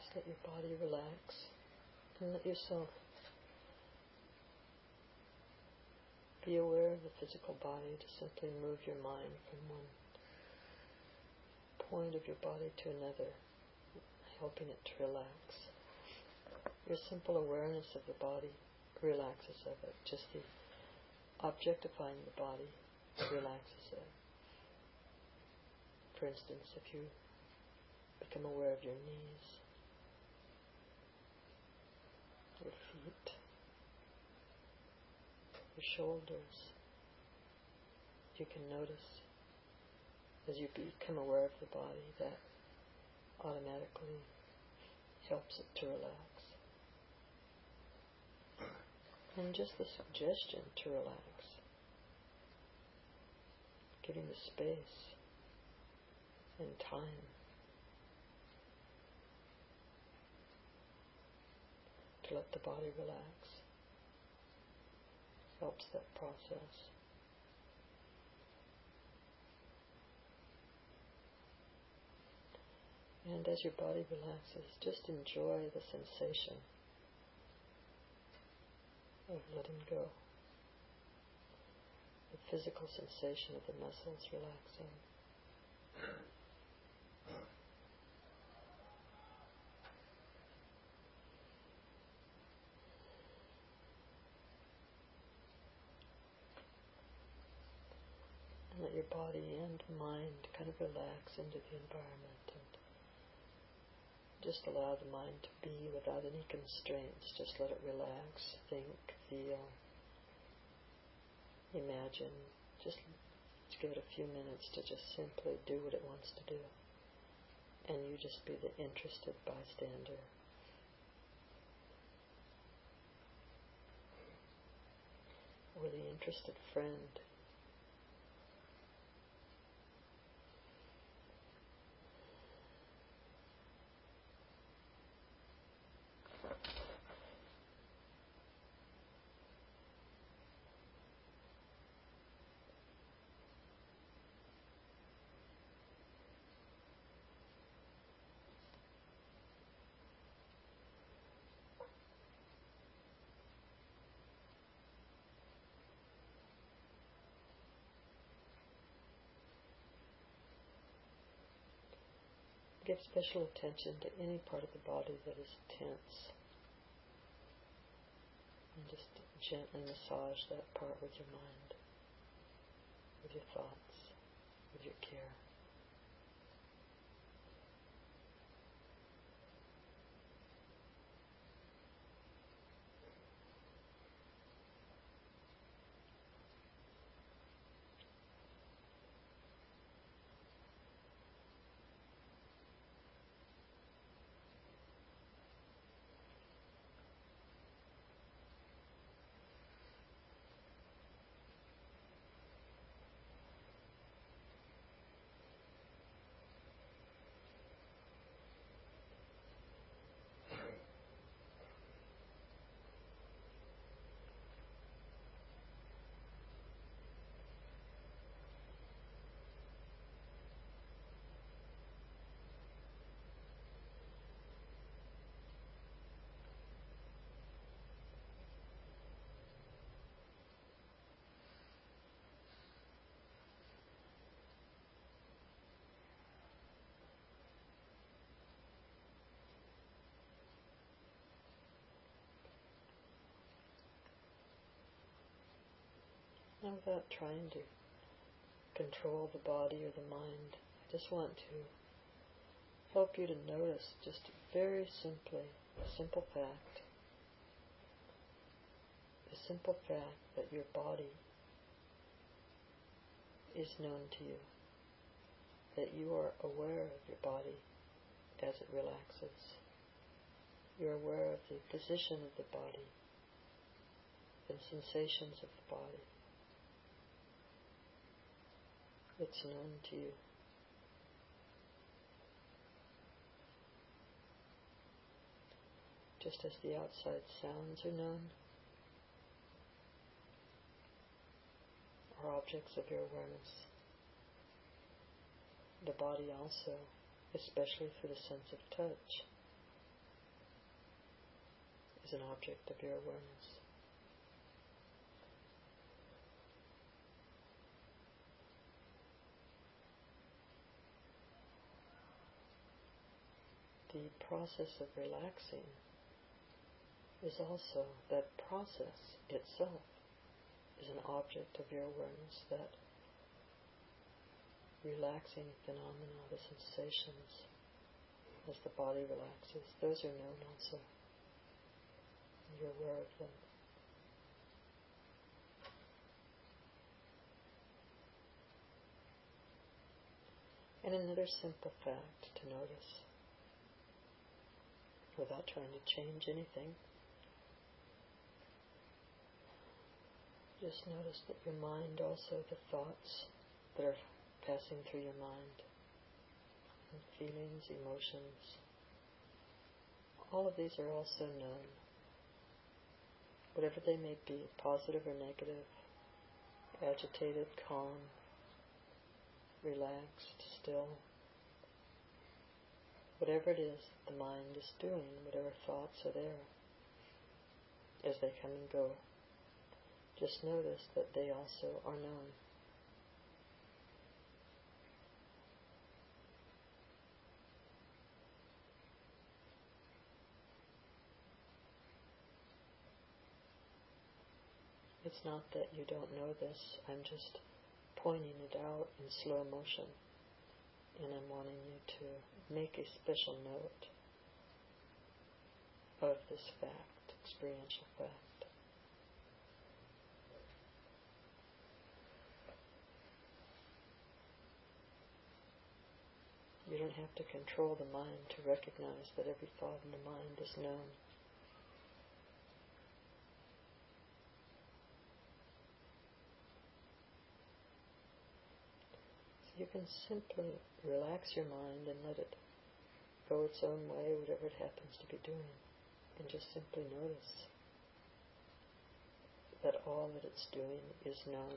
let your body relax and let yourself be aware of the physical body, to simply move your mind from one point of your body to another, helping it to relax. Your simple awareness of the body relaxes of it. Just the objectifying the body relaxes it. For instance, if you become aware of your knees, your feet, your shoulders, you can notice as you become aware of the body, that automatically helps it to relax. And just the suggestion to relax, giving the space and time to let the body relax, helps that process. And as your body relaxes, just enjoy the sensation of letting go. The physical sensation of the muscles relaxing. And let your body and mind kind of relax into the environment, and just allow the mind to be without any constraints. Just let it relax, think, feel, imagine. Just give it a few minutes to just simply do what it wants to do. And you just be the interested bystander. Or the interested friend. Give special attention to any part of the body that is tense. And just gently massage that part with your mind, with your thoughts, with your care. Now, without trying to control the body or the mind, I just want to help you to notice just very simply a simple fact. The simple fact that your body is known to you. That you are aware of your body as it relaxes. You're aware of the position of the body, the sensations of the body. It's known to you. Just as the outside sounds are known, are objects of your awareness. The body also, especially through the sense of touch, is an object of your awareness. The process of relaxing is also, that process itself is an object of your awareness, that relaxing phenomena, the sensations as the body relaxes, those are known also. You're aware of them. And another simple fact to notice, without trying to change anything, just notice that your mind also, the thoughts that are passing through your mind, and feelings, emotions, all of these are also known. Whatever they may be, positive or negative, agitated, calm, relaxed, still. Whatever it is the mind is doing, whatever thoughts are there, as they come and go, just notice that they also are known. It's not that you don't know this, I'm just pointing it out in slow motion, and I'm wanting you to make a special note of this fact, experiential fact. You don't have to control the mind to recognize that every thought in the mind is known. So you can simply relax your mind and let it go its own way, whatever it happens to be doing, and just simply notice that all that it's doing is known.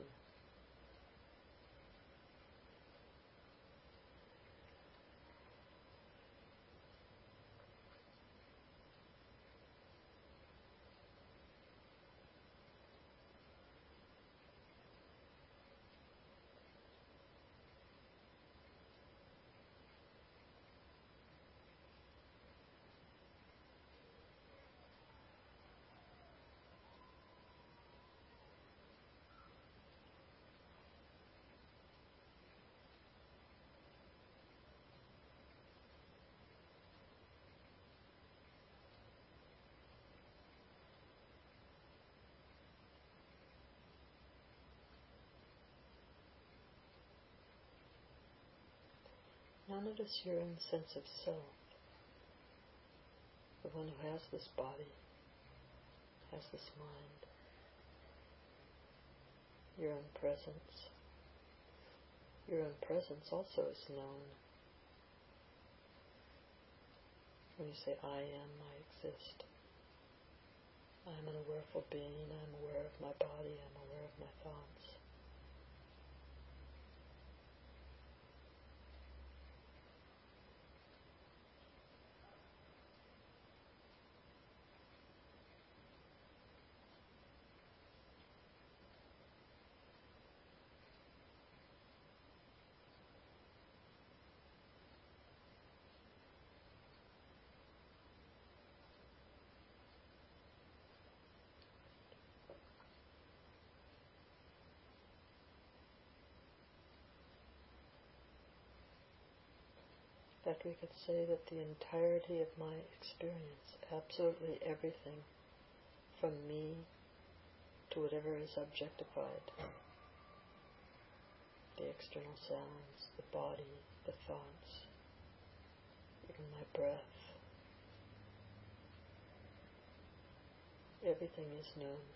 Now notice your own sense of self, the one who has this body, has this mind, your own presence. Your own presence also is known. When you say, I am, I exist. I'm an awareful being, I'm aware of my body, I'm aware of my thoughts. In fact, we could say that the entirety of my experience, absolutely everything, from me to whatever is objectified, the external sounds, the body, the thoughts, even my breath, everything is known.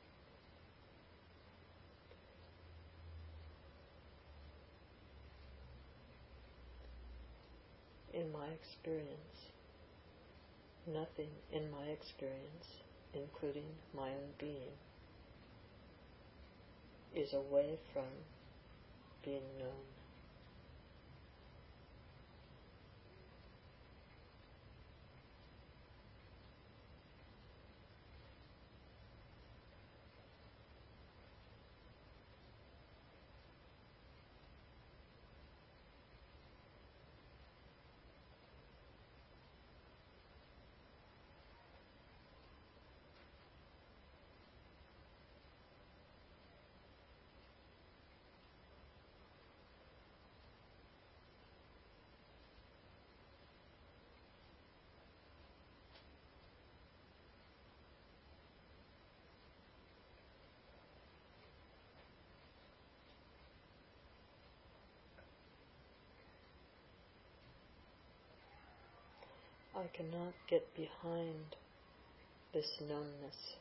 In my experience, nothing in my experience, including my own being, is away from being known. I cannot get behind this knownness.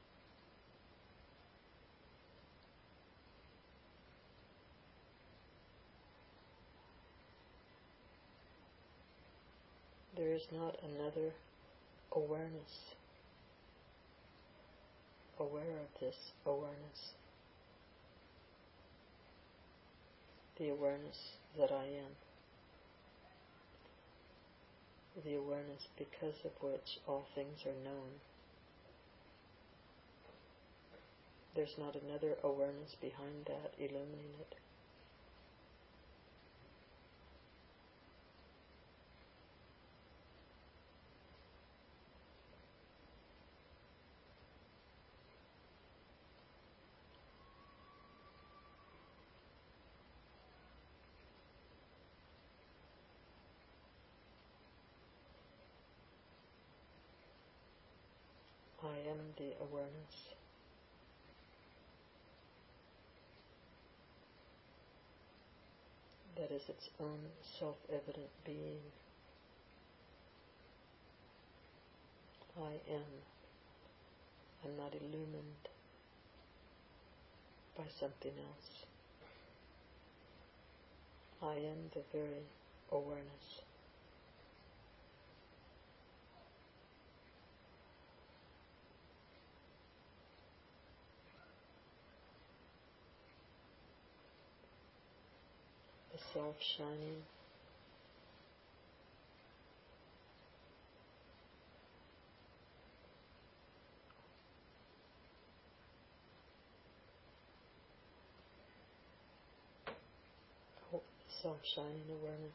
There is not another awareness, aware of this awareness, the awareness that I am, the awareness because of which all things are known. There's not another awareness behind that illumining it. I am the awareness. That is its own self-evident being. I am. I'm not illumined by something else. I am the very awareness. The self-shining, self-shining awareness.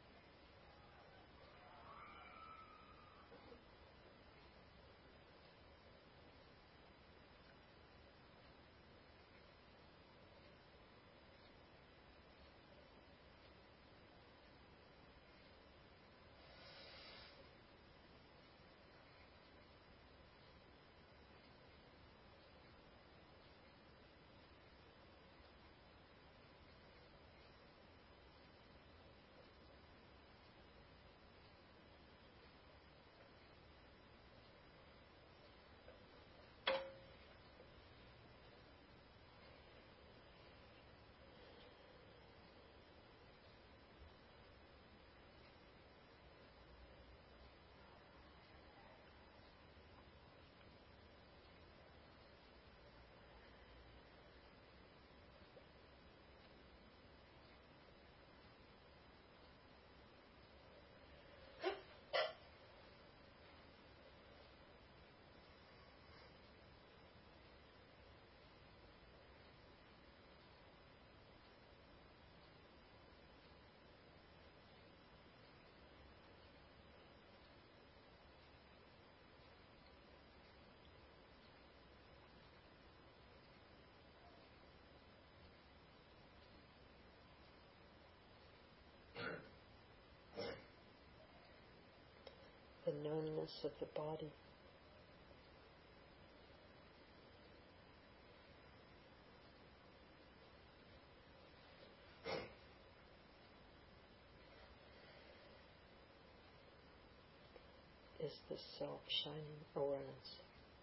The knownness of the body. Is the self-shining awareness.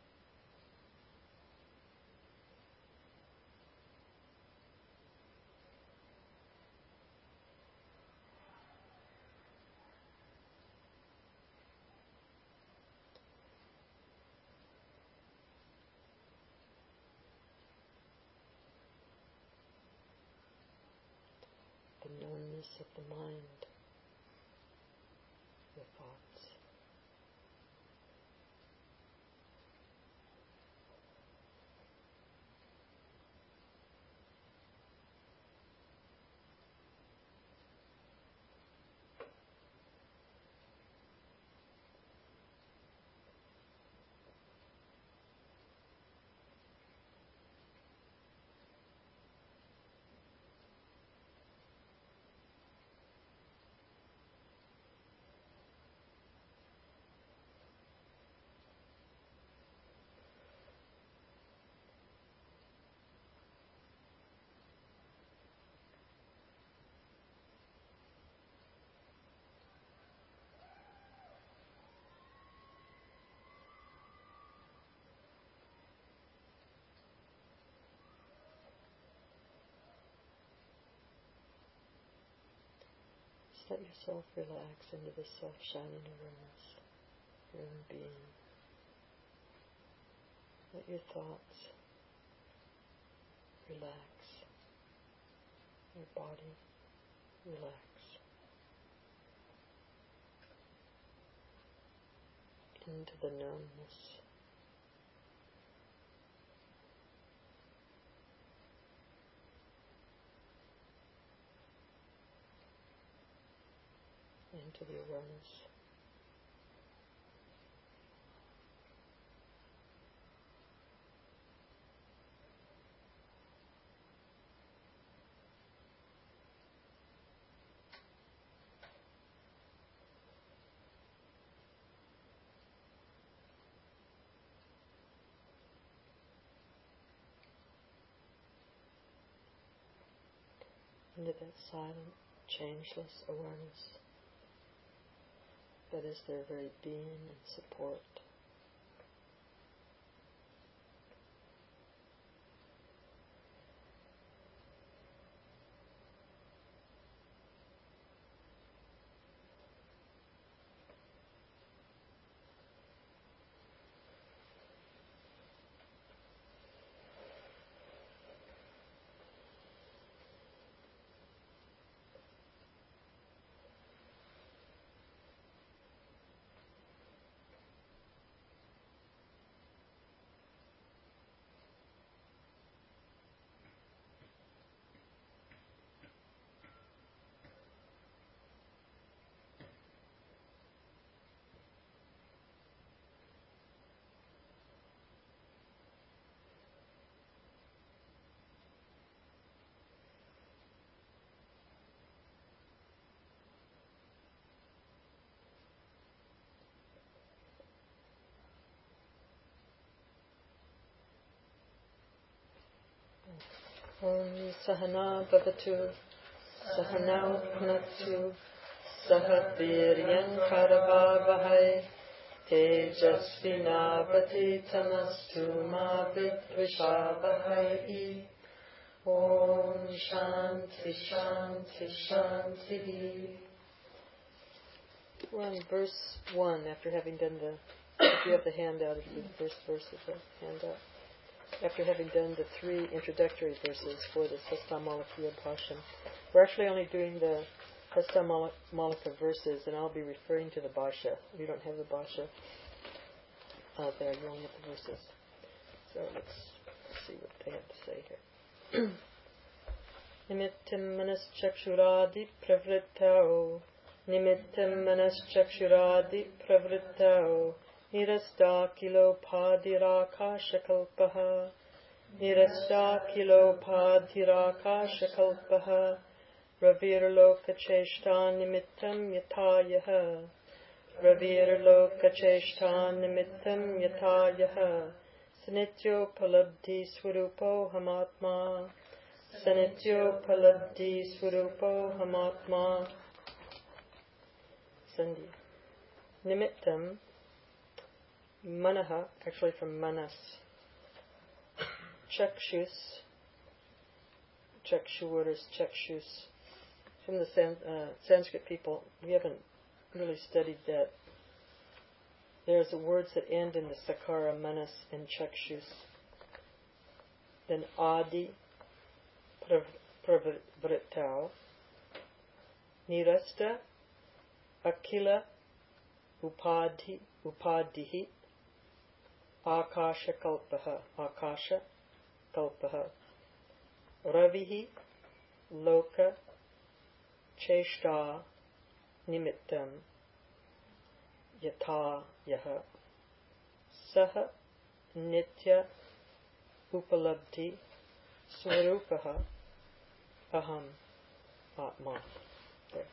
The knownness of the mind, the thoughts. Just let yourself relax into this self-shining awareness, your own being. Let your thoughts relax, your body relax. Into the numbness. Into the awareness. Into that silent, changeless awareness that is their very being and support. Om Sahana Bhavatu Sahanau Bhunaktu Sahaviryan Karavavahai Tejasvinavaditamastu Ma Vidvishavahai. Om Shanti Shanti Shanti. We're on verse 1 after having done if you have the handout, if you do the first verse of the handout. After having done the 3 introductory verses for the Hastamalakiya Bhasham. We're actually only doing the Hastamalika verses, and I'll be referring to the Bhashya. You don't have the Bhashya out there, you only have the verses. So let's see what they have to say here. Nimittim manaschakshuradi pravrittao Nimittim manaschakshuradi pravrittao Nirasta kilopadhirakashakalpaha Nirasta kilopadhirakashakalpaha Ravirlokacheshtan nimittam yatayaha Ravirlokacheshtan nimittam yatayaha Sanityo palabdhi swarupo hamatma Sanityo palabdhi swarupo hamatma. Sandhi. Nimittam Manaha, actually from manas. Chakshus. Chakshur is chakshus. From the Sanskrit people, we haven't really studied that. There's words that end in the sakara, manas, and chakshus. Then adi, pravrittao, nirasta, akila, upadhihi, Akasha kalpaha, Ravihi, Loka, Cheshta, Nimittam, Yata, Yaha, Saha, Nitya, Upalabdhi, Swarupaha, Aham, Atma. There.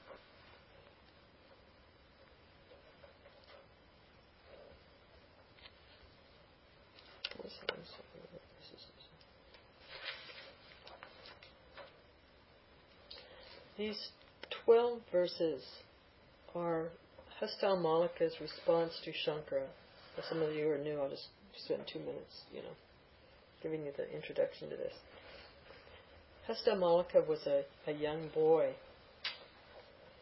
These 12 verses are Hastamalika's response to Shankara. For some of you who are new, I'll just spend 2 minutes, giving you the introduction to this. Hastamalika was a young boy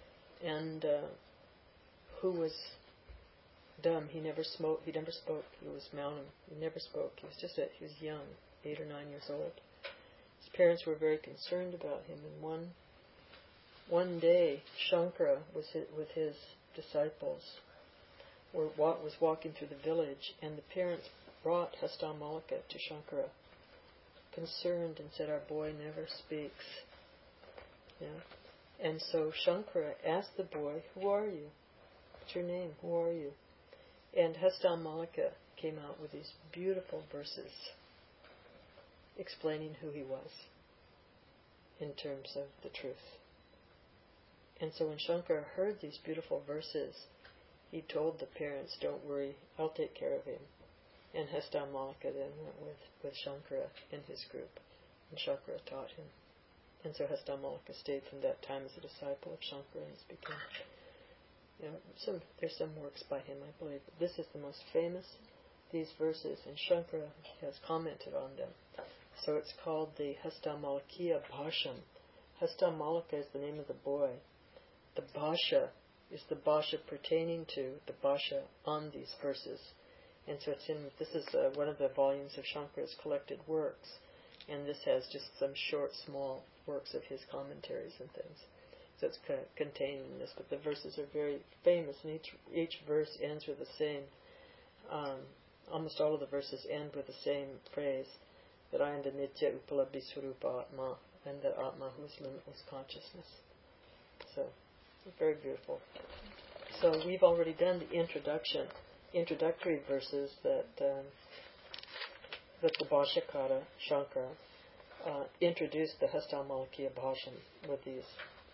and who was dumb. He never smoked. He never spoke. He was mountain. He never spoke. He was young, 8 or 9 years old. His parents were very concerned about him, and one day Shankara was with his disciples was walking through the village, and the parents brought Hastamalika to Shankara, concerned, and said, "Our boy never speaks." Yeah. And so Shankara asked the boy, "Who are you? What's your name? Who are you?" And Hastamalika came out with these beautiful verses explaining who he was in terms of the truth. And so when Shankara heard these beautiful verses, he told the parents, "Don't worry, I'll take care of him." And Hastamalika then went with Shankara in his group, and Shankara taught him. And so Hastamalika stayed from that time as a disciple of Shankara and has become, there's some works by him, I believe. But this is the most famous, these verses, and Shankara has commented on them. So it's called the Hastamalikiya Bhasham. Hastamalika is the name of the boy. The Bhasha is the Bhasha pertaining to the Bhasha on these verses. And so this is one of the volumes of Shankara's collected works. And this has just some short, small works of his commentaries and things. So it's contained in this. But the verses are very famous, and each verse ends with the same, almost all of the verses end with the same phrase, that I am the Nitya Upalabhi Swarupa Atma, and that Atma who is limitless consciousness. So, very beautiful. So we've already done the introductory verses that the Bhashyakara, Shankara, introduced the Hastamalikiya Bhasham with these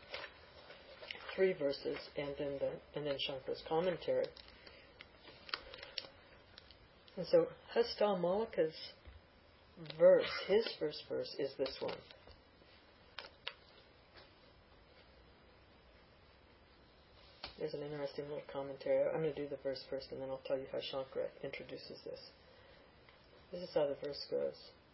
3 verses, and then Shankara's commentary. And so Hastamalika's verse, his first verse, is this one. There's an interesting little commentary. I'm going to do the verse first, and then I'll tell you how Shankara introduces this. This is how the verse goes.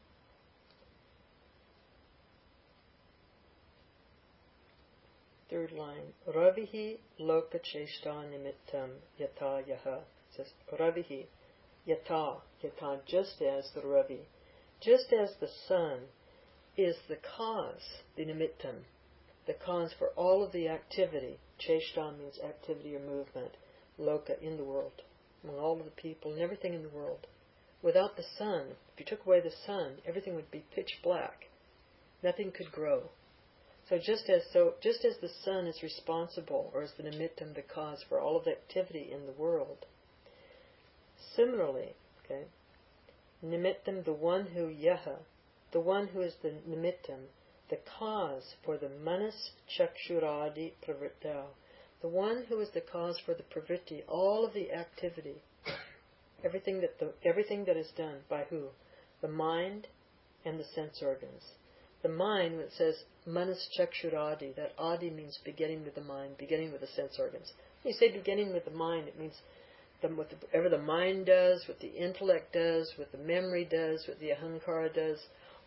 Third line. Ravihi loka cheshta nimittam yata yaha. It says, Ravihi yata, just as the Ravi, just as the sun is the cause, the nimittam, the cause for all of the activity. Cheshta means activity or movement. Loka, in the world, among all of the people and everything in the world. Without the sun, if you took away the sun, everything would be pitch black. Nothing could grow. So just as the sun is responsible, or is the nimittam, the cause for all of the activity in the world, similarly, nimittam, the one who yaha, the one who is the nimittam, the cause for the manas chakshuradi pravritta, the one who is the cause for the pravritti, all of the activity, everything that is done by who? The mind and the sense organs. The mind, when it says manas chakshuradi, that adi means beginning with the mind, beginning with the sense organs. When you say beginning with the mind, it means whatever the mind does, what the intellect does, what the memory does, what the ahankara does,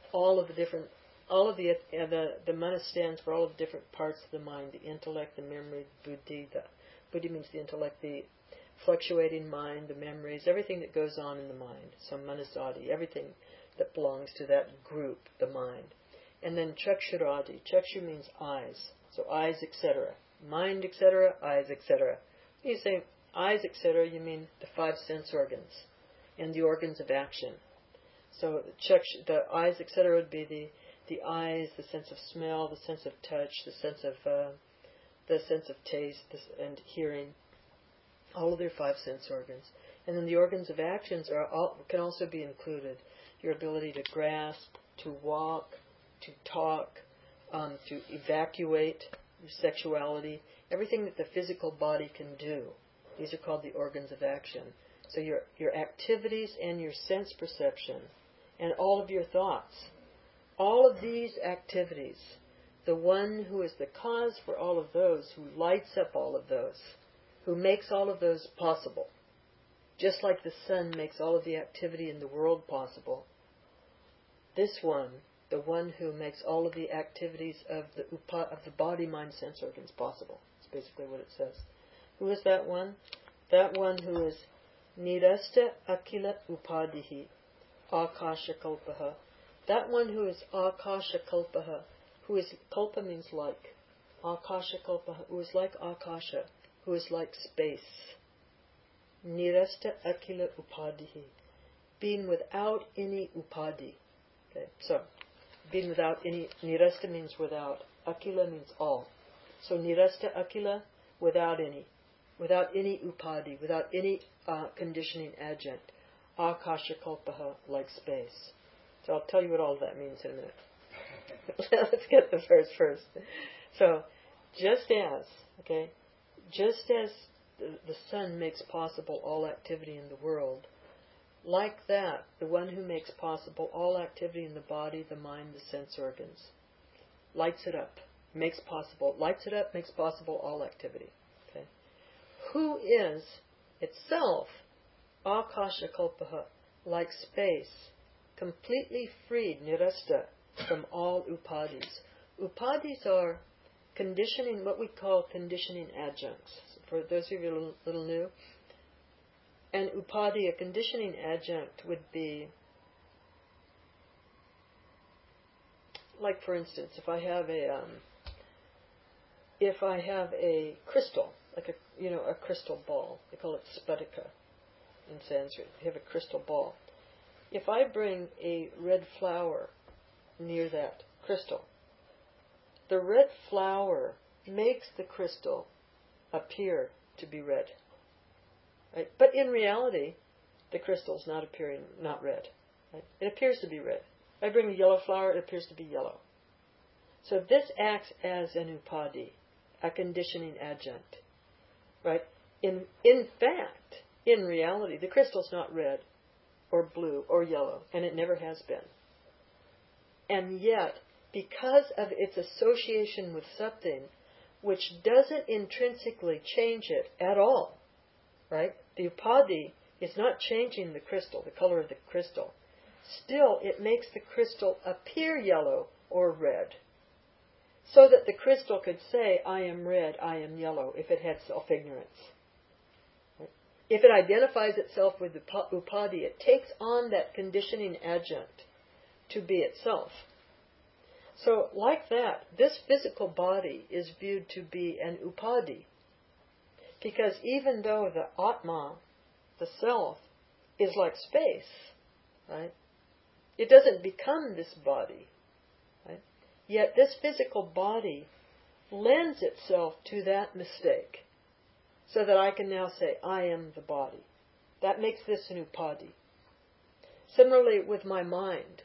the manas stands for all of the different parts of the mind, the intellect, the memory, buddhi. The buddhi means the intellect, the fluctuating mind, the memories, everything that goes on in the mind. So manasadi, everything that belongs to that group, the mind. And then chakshuradi. Chakshu means eyes. So eyes, etc. Mind, etc. Eyes, etc. You say eyes, etc., you mean the 5 sense organs and the organs of action. So the eyes, etc., would be the eyes, the sense of smell, the sense of touch, the sense of taste, and hearing. All of their 5 sense organs. And then the organs of actions can also be included. Your ability to grasp, to walk, to talk, to evacuate, your sexuality, everything that the physical body can do. These are called the organs of action. So your activities and your sense perception and all of your thoughts, all of these activities, the one who is the cause for all of those, who lights up all of those, who makes all of those possible, just like the sun makes all of the activity in the world possible, this one the one who makes all of the activities of the body, mind, sense organs possible. That's basically what it says. Who is that one? That one who is Nirasta Akila Upadihi, Akasha Kalpaha. That one who is Akasha Kalpaha, who is, Kalpa means like, Akasha Kalpaha, who is like Akasha, who is like space. Nirasta Akila Upadihi, being without any upadi. Okay, so, being without any, Nirasta means without, Akila means all. So Nirasta Akila, without any upadi, without any conditioning adjunct. Akasha Kalpaha, like space. So I'll tell you what all that means in a minute. Let's get the verse first. So, just as the sun makes possible all activity in the world, like that, the one who makes possible all activity in the body, the mind, the sense organs, lights it up, makes possible all activity. Okay? Who is itself Akasha Kalpaha, like space, completely freed, nirasta, from all upadis. Upadis are conditioning, what we call conditioning adjuncts. For those of you a little new, an upadi, a conditioning adjunct, would be, like for instance, if I have a crystal, like a crystal ball, they call it sputika in Sanskrit. You have a crystal ball. If I bring a red flower near that crystal, the red flower makes the crystal appear to be red. Right? But in reality, the crystal is not red. Right? It appears to be red. I bring a yellow flower, it appears to be yellow. So this acts as an upadi, a conditioning adjunct. Right? In fact, in reality, the crystal is not red or blue or yellow, and it never has been. And yet, because of its association with something which doesn't intrinsically change it at all, right? The upadi is not changing the crystal, the color of the crystal. Still, it makes the crystal appear yellow or red, so that the crystal could say, I am red, I am yellow, if it had self-ignorance. Right? If it identifies itself with the upadi, it takes on that conditioning adjunct to be itself. So, like that, this physical body is viewed to be an upadi. Because even though the Atma, the self, is like space, right? It doesn't become this body, right? Yet this physical body lends itself to that mistake, so that I can now say, I am the body. That makes this an upadi. Similarly with my mind,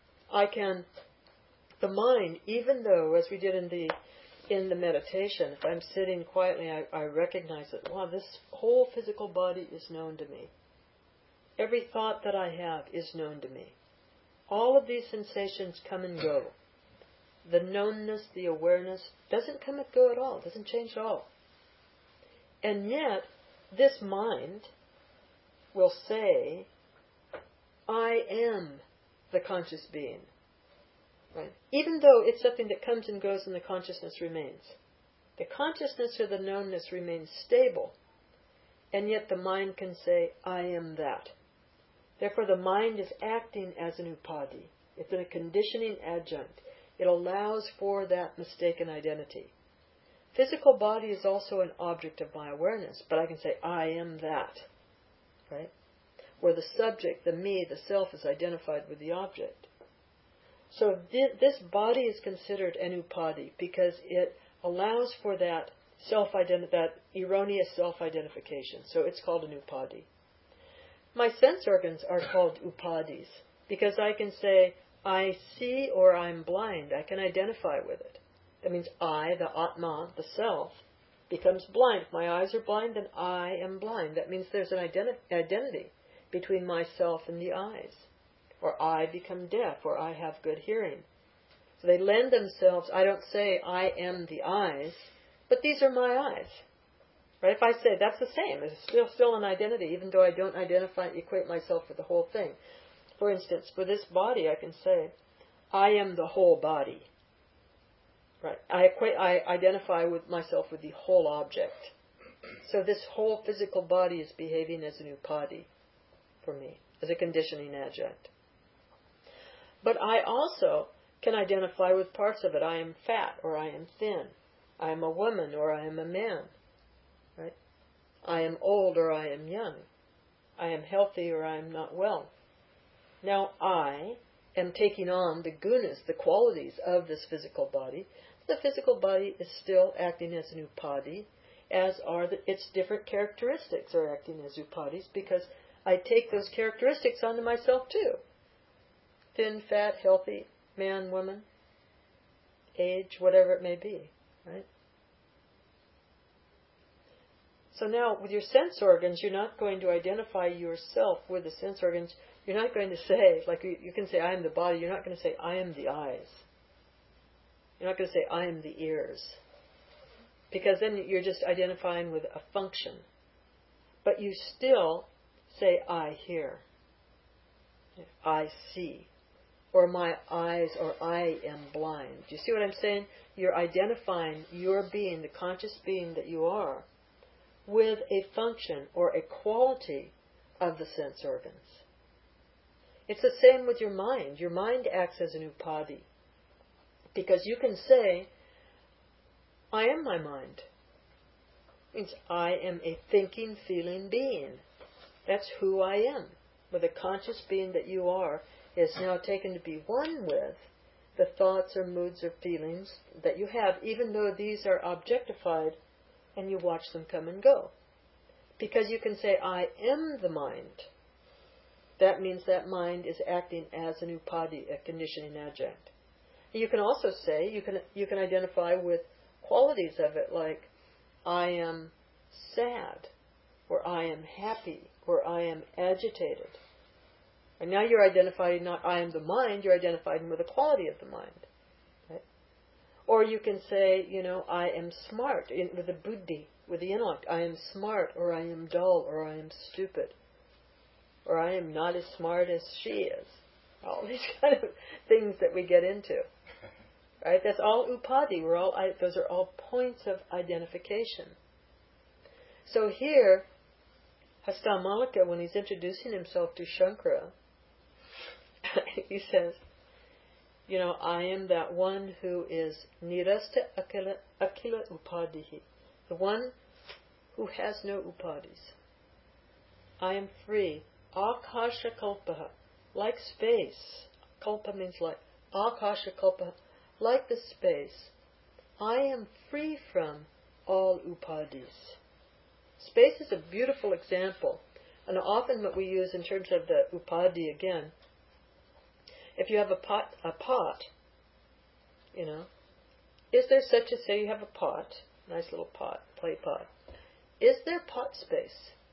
the mind, even though, as we did in the meditation, if I'm sitting quietly, I recognize that, wow, this whole physical body is known to me. Every thought that I have is known to me. All of these sensations come and go. The knownness, the awareness, doesn't come and go at all, doesn't change at all. And yet, this mind will say, I am the conscious being. Right? Even though it's something that comes and goes and the consciousness remains. The consciousness or the knownness remains stable, and yet the mind can say, I am that. Therefore the mind is acting as an upadi. It's a conditioning adjunct. It allows for that mistaken identity. Physical body is also an object of my awareness, but I can say, I am that. Right? Where the subject, the me, the self, is identified with the object. So this body is considered an upadi because it allows for that that erroneous self-identification. So it's called an upadi. My sense organs are called upadis because I can say, I see or I'm blind. I can identify with it. That means I, the Atma, the self, becomes blind. If my eyes are blind, then I am blind. That means there's an identity between myself and the eyes. Or I become deaf, or I have good hearing. So they lend themselves, I don't say I am the eyes, but these are my eyes. Right? If I say that's the same, it's still an identity, even though I don't equate myself with the whole thing. For instance, for this body I can say, I am the whole body. Right? I identify with myself with the whole object. So this whole physical body is behaving as an upadi for me, as a conditioning adjunct. But I also can identify with parts of it. I am fat or I am thin. I am a woman or I am a man. Right? I am old or I am young. I am healthy or I am not well. Now I am taking on the gunas, the qualities of this physical body. The physical body is still acting as an upadi, as are its different characteristics are acting as upadis, because I take those characteristics onto myself too. Thin, fat, healthy, man, woman, age, whatever it may be, right? So now, with your sense organs, you're not going to identify yourself with the sense organs. You're not going to say, like you can say, I am the body. You're not going to say, I am the eyes. You're not going to say, I am the ears. Because then you're just identifying with a function. But you still say, I hear. I see. Or my eyes, or I am blind. Do you see what I'm saying? You're identifying your being, the conscious being that you are, with a function or a quality of the sense organs. It's the same with your mind. Your mind acts as an upadi. Because you can say, I am my mind. It means I am a thinking, feeling being. That's who I am. With the conscious being that you are is now taken to be one with the thoughts or moods or feelings that you have, even though these are objectified and you watch them come and go. Because you can say, I am the mind. That means that mind is acting as an upadi, a conditioning adjunct. You can also say, you can identify with qualities of it, like I am sad, or I am happy, or I am agitated. And now you're identifying not I am the mind, you're identifying with the quality of the mind. Right? Or you can say, I am smart, with the buddhi, with the intellect. I am smart, or I am dull, or I am stupid. Or I am not as smart as she is. All these kind of things that we get into. Right? That's all upadi. Those are all points of identification. So here, Hastamalika, when he's introducing himself to Shankara, he says, I am that one who is nirasta akila upadihi, the one who has no upadis. I am free. Akasha kalpaha, like space. Kalpa means like. Akasha kalpaha, like the space. I am free from all upadis. Space is a beautiful example, and often what we use in terms of the upadi again. If you have a pot, is there such a, say you have a pot, nice little pot, clay pot. Is there pot space?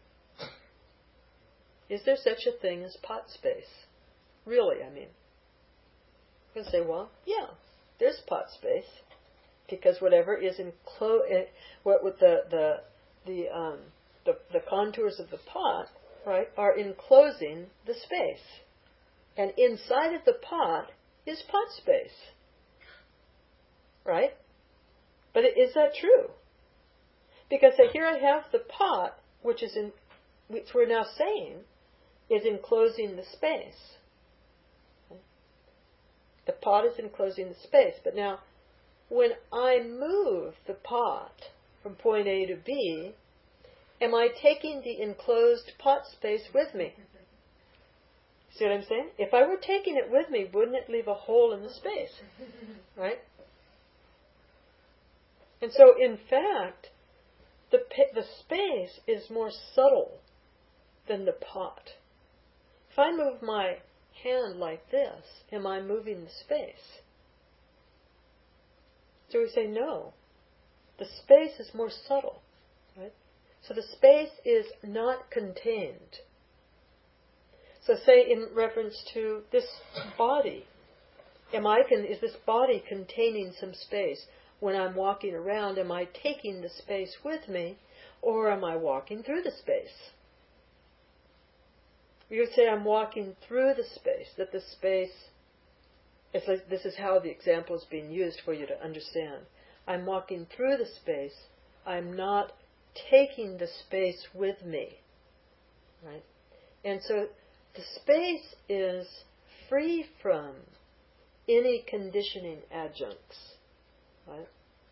Is there such a thing as pot space? Really, I mean. You can say, well, yeah, there's pot space, because whatever is with the contours of the pot, right, are enclosing the space. And inside of the pot is pot space. Right? But is that true? Because here I have the pot, which we're now saying is enclosing the space. The pot is enclosing the space. But now, when I move the pot from point A to B, am I taking the enclosed pot space with me? See what I'm saying? If I were taking it with me, wouldn't it leave a hole in the space? Right? And so, in fact, the space is more subtle than the pot. If I move my hand like this, am I moving the space? So we say no. The space is more subtle. Right? So the space is not contained. So say in reference to this body, is this body containing some space? When I'm walking around, am I taking the space with me, or am I walking through the space? You would say I'm walking through the space, that the space It's like this is how the example is being used for you to understand. I'm walking through the space. I'm not taking the space with me. Right? And so the space is free from any conditioning adjuncts. Right?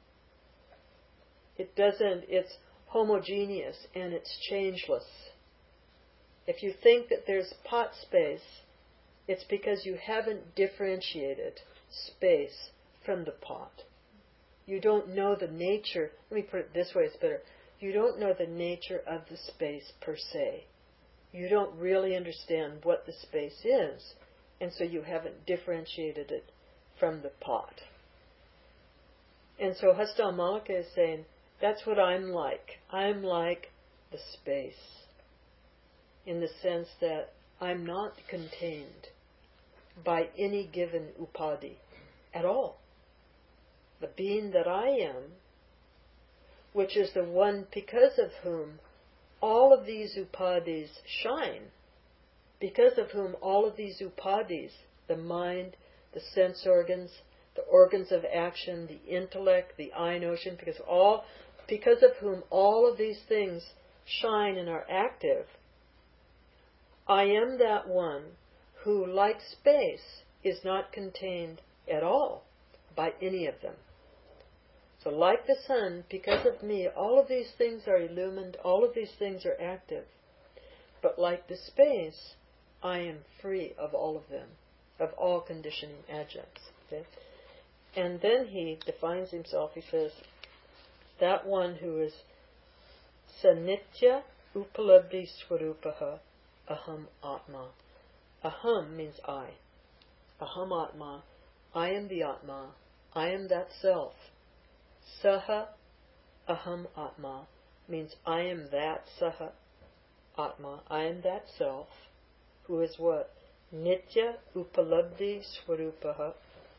It's homogeneous and it's changeless. If you think that there's pot space, it's because you haven't differentiated space from the pot. You don't know the nature, let me put it this way, it's better. You don't know the nature of the space per se. You don't really understand what the space is, and so you haven't differentiated it from the pot. And so Hastamalaka is saying, that's what I'm like. I'm like the space, in the sense that I'm not contained by any given upadhi at all. The being that I am, which is the one because of whom all of these upadhis shine, because of whom all of these upadhis, the mind, the sense organs, the organs of action, the intellect, the I notion, because of whom all of these things shine and are active, I am that one who, like space, is not contained at all by any of them. So like the sun, because of me, all of these things are illumined, all of these things are active. But like the space, I am free of all of them, of all conditioning adjuncts. Okay? And then he defines himself, he says, that one who is Sanitya Upalabdhi Swarupaha Aham Atma. Aham means I. Aham Atma. I am the Atma. I am that self. Saha Aham Atma means I am that Saha Atma. I am that self. Who is what? Nitya Upalabdhi Swarupaha.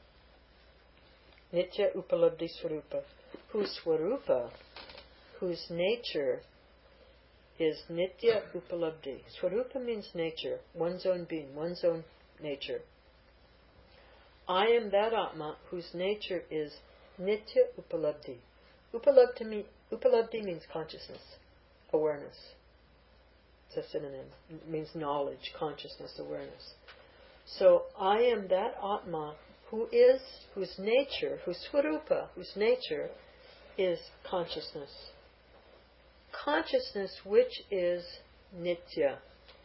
Nitya Upalabdhi Swarupa. Whose Swarupa, whose nature is Nitya Upalabdhi. Swarupa means nature, one's own being, one's own nature. I am that Atma whose nature is Nitya Upalabdhi. Upalabdhi means consciousness, awareness. It's a synonym. It means knowledge, consciousness, awareness. So I am that Atma whose nature, whose Swarupa, whose nature is consciousness. Consciousness which is Nitya.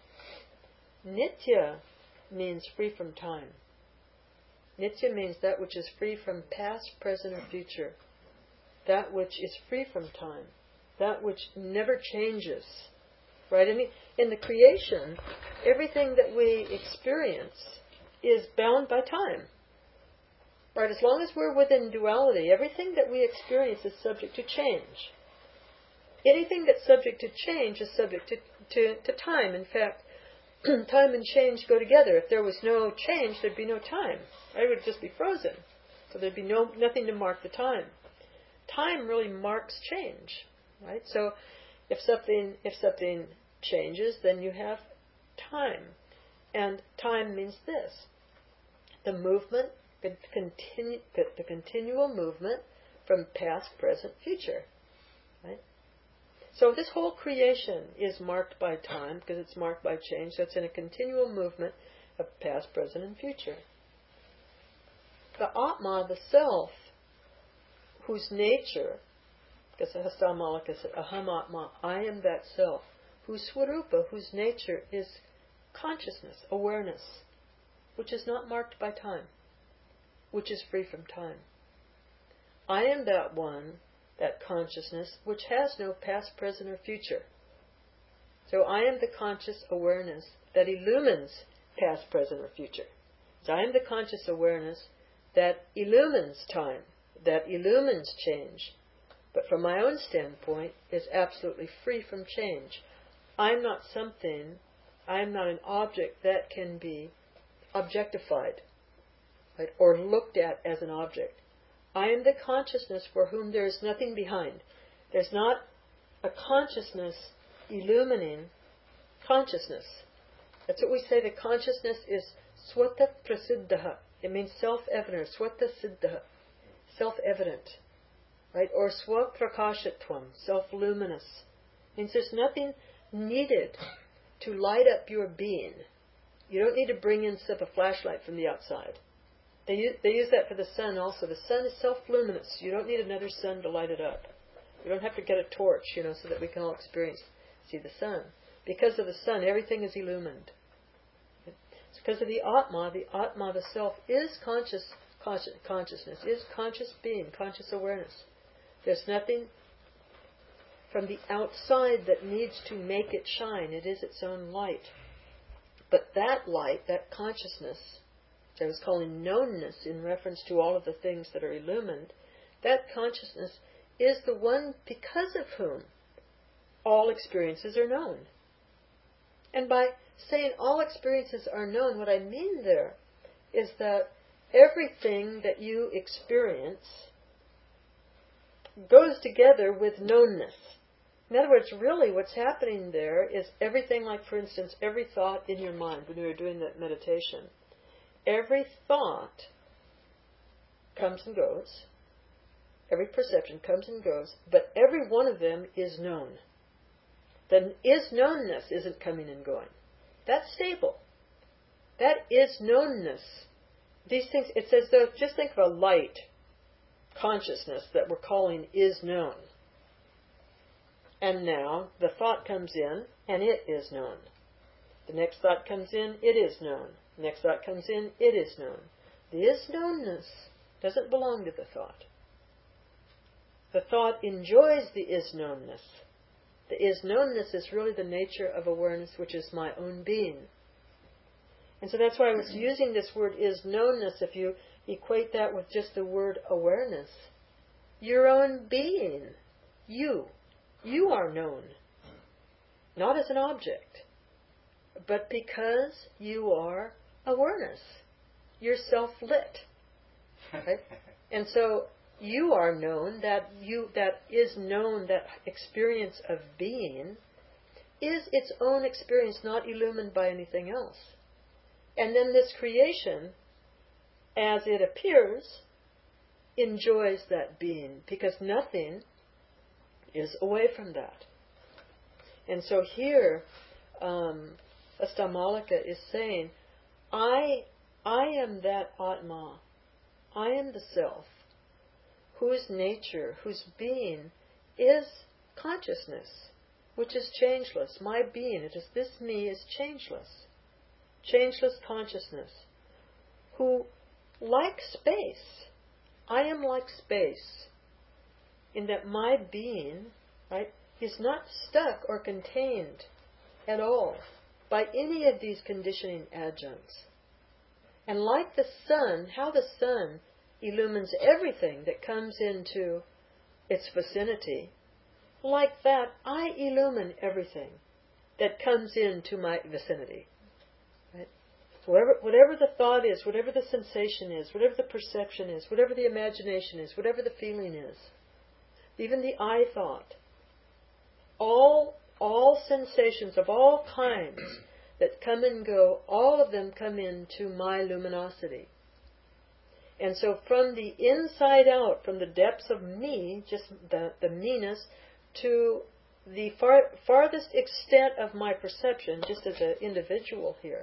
Nitya means free from time. Nitya means that which is free from past, present, or future. That which is free from time. That which never changes. Right? In the creation, everything that we experience is bound by time. Right? As long as we're within duality, everything that we experience is subject to change. Anything that's subject to change is subject to time. In fact, time and change go together. If there was no change, there'd be no time. Right? It would just be frozen. So there'd be nothing to mark the time. Time really marks change. Right? So if something changes, then you have time. And time means this. The movement, the continual movement from past, present, future. Right? So this whole creation is marked by time because it's marked by change. So it's in a continual movement of past, present, and future. The Atma, the self, whose nature, because the Hastamalaka said, Aham Atma, I am that self, whose Swarupa, whose nature is consciousness, awareness, which is not marked by time, which is free from time. I am that one, that consciousness, which has no past, present, or future. So I am the conscious awareness that illumines past, present, or future. So I am the conscious awareness that illumines time, that illumines change, but from my own standpoint is absolutely free from change. I'm not something, I'm not an object that can be objectified, right, or looked at as an object. I am the consciousness for whom there is nothing behind. There's not a consciousness illumining consciousness. That's what we say, the consciousness is swata prasiddha. It means self-evident. Swata siddha, self-evident. Right? Or swaprakashatvam, self-luminous. Means there's nothing needed to light up your being. You don't need to bring in a flashlight from the outside. They use that for the sun also. The sun is self-luminous. You don't need another sun to light it up. You don't have to get a torch, so that we can all see the sun. Because of the sun, everything is illumined. It's because of the Atma, the self, is consciousness, is conscious being, conscious awareness. There's nothing from the outside that needs to make it shine. It is its own light. But that light, that consciousness, which I was calling knownness in reference to all of the things that are illumined, that consciousness is the one because of whom all experiences are known. And by saying all experiences are known, what I mean there is that everything that you experience goes together with knownness. In other words, really what's happening there is everything, like for instance, every thought in your mind when you were doing that meditation. Every thought comes and goes. Every perception comes and goes, but every one of them is known. The is-knownness isn't coming and going. That's stable. That is-knownness. These things, it's as though, just think of a light consciousness that we're calling is-known. And now the thought comes in, and it is known. The next thought comes in, it is known. The next thought comes in, it is known. The is-knownness doesn't belong to the thought. The thought enjoys the is-knownness. The is-knownness is really the nature of awareness, which is my own being. And so that's why I was using this word is-knownness. If you equate that with just the word awareness, your own being, you are known. Not as an object, but because you are awareness. You're self-lit. Right? And so you are known, that is known, that experience of being is its own experience, not illumined by anything else. And then this creation, as it appears, enjoys that being, because nothing is away from that. And so here, Astamalika is saying, I am that Atma, I am the self, whose nature, whose being is consciousness, which is changeless. My being, it is this me, is changeless. Changeless consciousness, who, like space, I am like space, in that my being, right, is not stuck or contained at all by any of these conditioning adjuncts. And like the sun, how the sun illumines everything that comes into its vicinity, like that I illumine everything that comes into my vicinity. Right? Whatever the thought is, whatever the sensation is, whatever the perception is, whatever the imagination is, whatever the feeling is, even the I thought, all sensations of all kinds that come and go, all of them come into my luminosity. And so from the inside out, from the depths of me, just the me-ness, to the farthest extent of my perception, just as an individual here,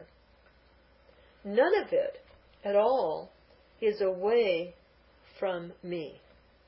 none of it at all is away from me.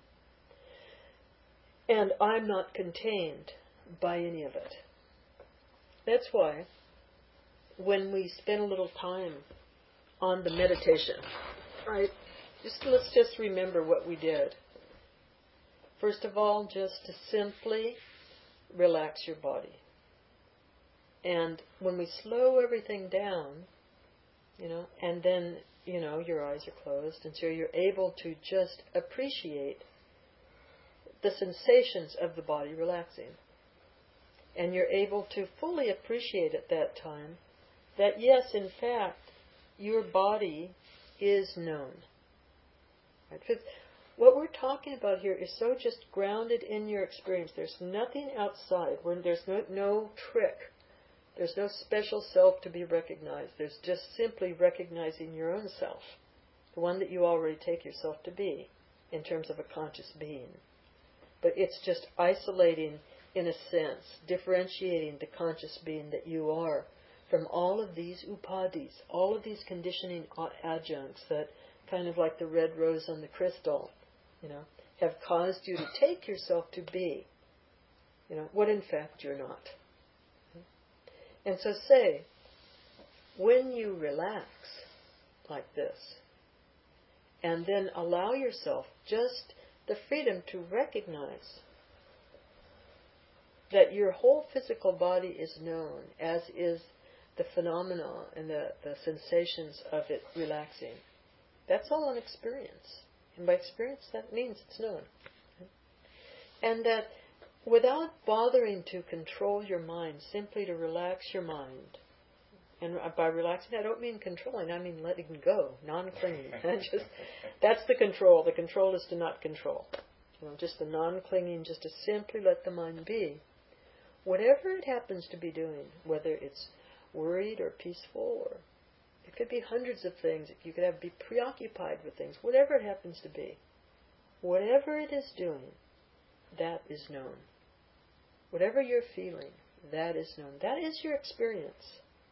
And I'm not contained by any of it. That's why when we spend a little time on the meditation, right, let's just remember what we did. First of all, just to simply relax your body. And when we slow everything down, and then, your eyes are closed, and so you're able to just appreciate the sensations of the body relaxing. And you're able to fully appreciate at that time that, yes, in fact, your body is known. Right? Because what we're talking about here is so just grounded in your experience. There's nothing outside. There's no trick. There's no special self to be recognized. There's just simply recognizing your own self. the one that you already take yourself to be in terms of a conscious being. But it's just isolating, in a sense, differentiating the conscious being that you are from all of these upadis, all of these conditioning adjuncts that, kind of like the red rose on the crystal, have caused you to take yourself to be, what in fact you're not. And so say, when you relax like this, and then allow yourself just the freedom to recognize that your whole physical body is known, as is the phenomena and the sensations of it relaxing. That's all an experience. And by experience, that means it's known. And that without bothering to control your mind, simply to relax your mind. And by relaxing, I don't mean controlling, I mean letting go, non-clinging. That's the control. The control is to not control. Just the non-clinging, just to simply let the mind be. Whatever it happens to be doing, whether it's worried or peaceful, or it could be hundreds of things. You could be preoccupied with things. Whatever it happens to be, whatever it is doing, that is known. Whatever you're feeling, that is known. That is your experience.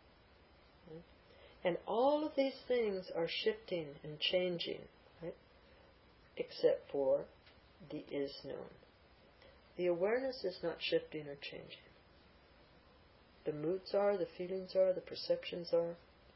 And all of these things are shifting and changing, right? Except for the is known. The awareness is not shifting or changing. The moods are, the feelings are, the perceptions are.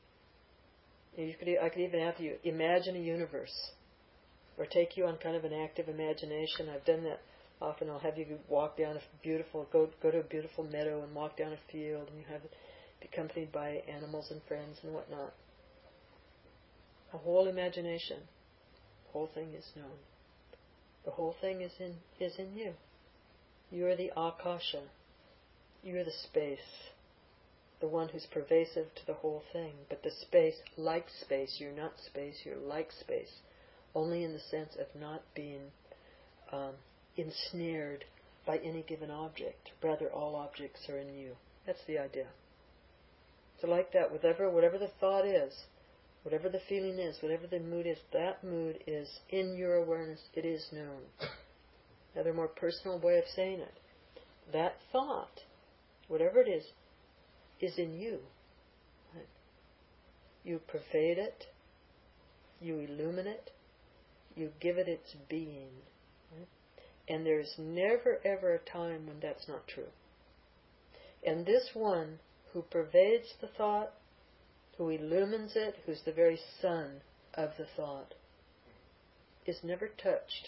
I could even have you imagine a universe, or take you on kind of an active imagination. I've done that often. I'll have you walk down go to a beautiful meadow and walk down a field, and you have it be accompanied by animals and friends and whatnot. A whole imagination. The whole thing is known. The whole thing is in you. You are the akasha. You are the space. The one who's pervasive to the whole thing. But the space, like space, you're not space, you're like space. Only in the sense of not being ensnared by any given object. Rather, all objects are in you. That's the idea. So like that, whatever the thought is, whatever the feeling is, whatever the mood is, that mood is in your awareness. It is known. Another more personal way of saying it. That thought, whatever it is in you. Right? You pervade it. You illumine it. You give it its being. Right? And there's never ever a time when that's not true. And this one who pervades the thought, who illumines it, who's the very sun of the thought, is never touched,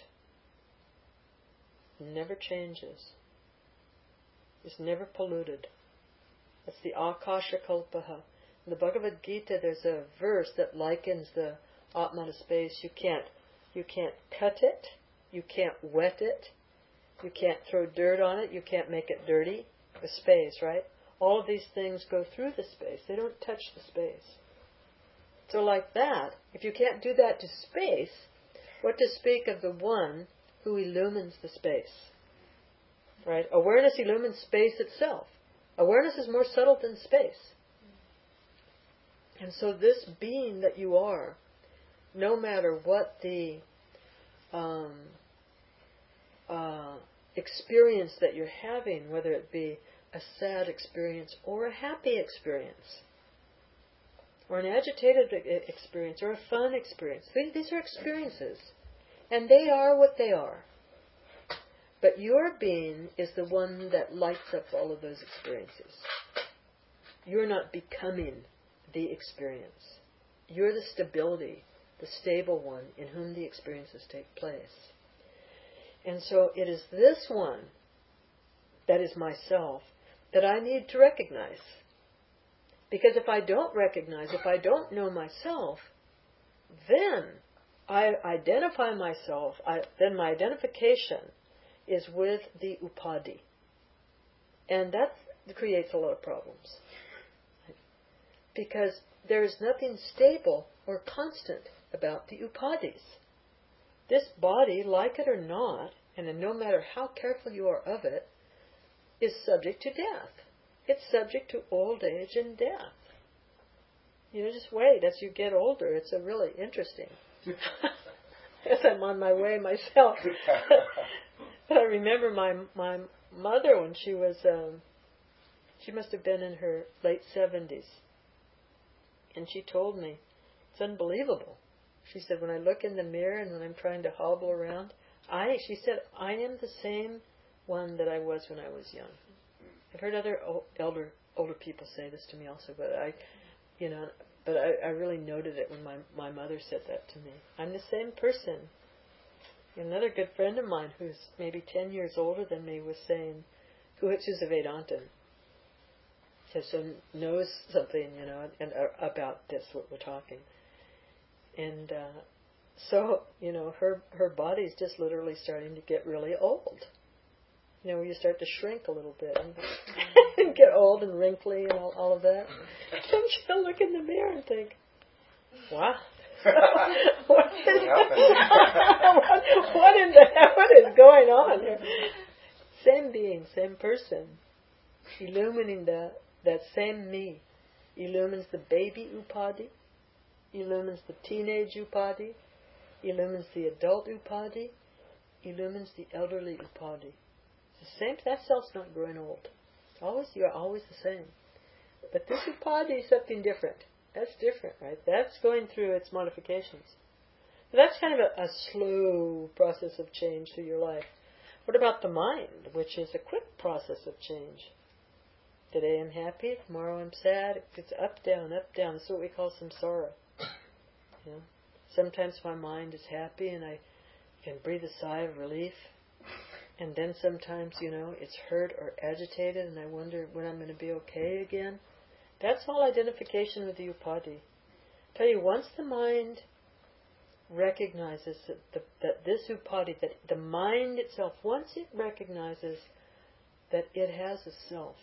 never changes, is never polluted. That's the Akasha Kalpaha. In the Bhagavad Gita, there's a verse that likens the Atma to space. You can't cut it, you can't wet it, you can't throw dirt on it, you can't make it dirty. The space, right? All of these things go through the space. They don't touch the space. So like that, if you can't do that to space, what to speak of the one who illumines the space? Right? Awareness illumines space itself. Awareness is more subtle than space. And so this being that you are, no matter what the experience that you're having, whether it be a sad experience or a happy experience, or an agitated experience, or a fun experience. These are experiences, and they are what they are. But your being is the one that lights up all of those experiences. You're not becoming the experience. You're the stability, the stable one in whom the experiences take place. And so it is this one, that is myself, that I need to recognize. Because if I don't recognize, if I don't know myself, then I identify myself, then my identification is with the upadi. And that creates a lot of problems. Because there is nothing stable or constant about the upadis. This body, like it or not, and no matter how careful you are of it, is subject to death. It's subject to old age and death. Just wait as you get older. It's really interesting. Yes, I'm on my way myself. But I remember my mother when she was, she must have been in her late 70s. And she told me, it's unbelievable. She said, when I look in the mirror and when I'm trying to hobble around, she said, I am the same one that I was when I was young. I've heard other older people say this to me also, but I really noted it when my mother said that to me. I'm the same person. Another good friend of mine who's maybe 10 years older than me was saying, who's a Vedantin, so knows something, and about this, what we're talking. And so, her body's just literally starting to get really old. You start to shrink a little bit and get old and wrinkly and all of that. And she'll look in the mirror and think, wow. what is going on here? Same being, same person, illumining that same me, illumines the baby upadhi, illumines the teenage upadhi, illumines the adult upadhi, illumines the elderly upadhi. It's the same. That self's not growing old. You're always the same. But this upadhi is something different. That's different, right? That's going through its modifications. So that's kind of a slow process of change through your life. What about the mind, which is a quick process of change? Today I'm happy, tomorrow I'm sad. It's up, down, up, down. That's what we call samsara. Sometimes my mind is happy and I can breathe a sigh of relief. And then sometimes, it's hurt or agitated and I wonder when I'm going to be okay again. That's all identification with the upadhi. I tell you, once the mind recognizes that this upadhi, that the mind itself, once it recognizes that it has a self,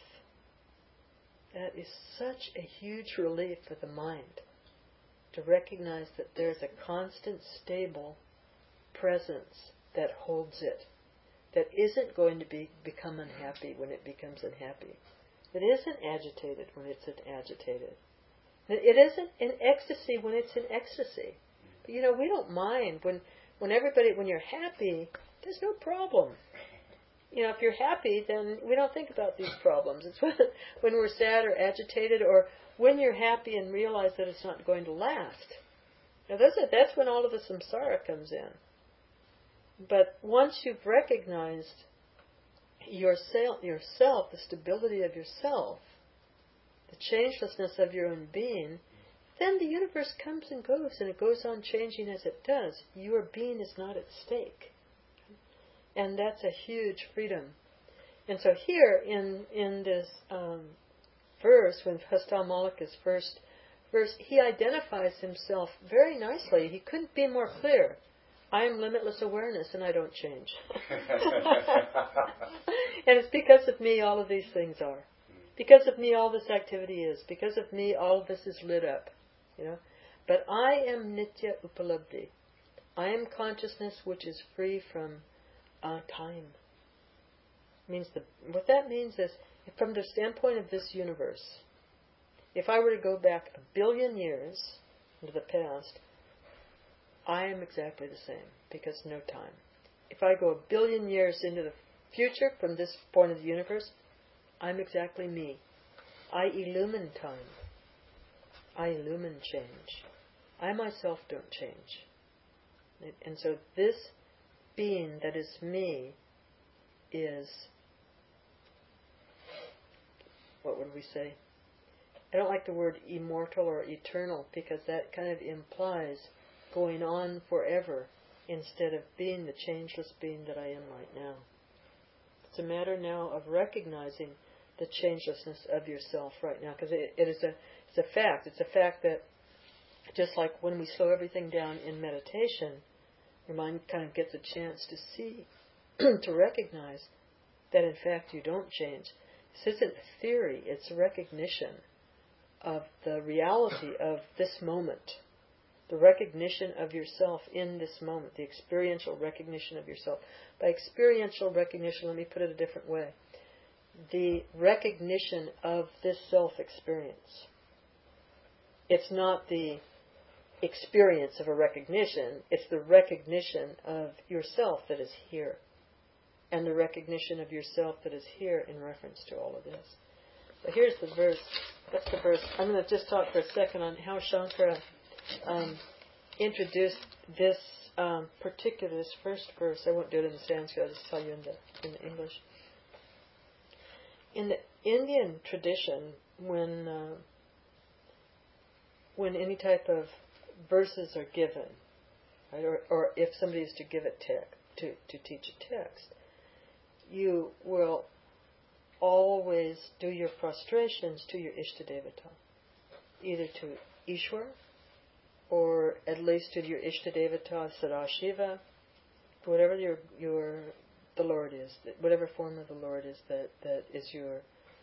that is such a huge relief for the mind to recognize that there's a constant, stable presence that holds it, that isn't going to become unhappy when it becomes unhappy. It isn't agitated when it's agitated. It isn't in ecstasy when it's in ecstasy. But we don't mind when you're happy, there's no problem. If you're happy, then we don't think about these problems. It's when we're sad or agitated, or when you're happy and realize that it's not going to last. Now that's when all of the samsara comes in. But once you've recognized yourself, the stability of yourself, the changelessness of your own being, then the universe comes and goes, and it goes on changing as it does. Your being is not at stake. And that's a huge freedom. And so here in this verse, when Hastal Maulica's first verse, he identifies himself very nicely. He couldn't be more clear. I am limitless awareness and I don't change. And it's because of me all of these things are. Because of me all this activity is. Because of me all of this is lit up. But I am Nitya Upalabdhi. I am consciousness which is free from time. What that means is, from the standpoint of this universe, if I were to go back 1 billion years into the past, I am exactly the same, because no time. If I go 1 billion years into the future from this point of the universe, I'm exactly me. I illumine time. I illumine change. I myself don't change. And so this being that is me is, what would we say? I don't like the word immortal or eternal, because that kind of implies going on forever instead of being the changeless being that I am right now. It's a matter now of recognizing the changelessness of yourself right now, because it's a fact. It's a fact that just like when we slow everything down in meditation, your mind kind of gets a chance to see, to recognize that in fact you don't change. This isn't a theory, it's a recognition of the reality of this moment. The recognition of yourself in this moment, the experiential recognition of yourself. By experiential recognition, let me put it a different way. The recognition of this self-experience. It's not the experience of a recognition. It's the recognition of yourself that is here, and the recognition of yourself that is here in reference to all of this. So here's the verse. That's the verse. I'm going to just talk for a second on how Shankara introduced this this first verse. I won't do it in Sanskrit. I'll just tell you in the English. In the Indian tradition, when any type of verses are given, right, or if somebody is to give a text, to teach a text, you will always do your prostrations to your Ishtadevata, either to Ishwar, or at least to your Ishtadevata Sadashiva, whatever the Lord is, whatever form of the Lord is that is your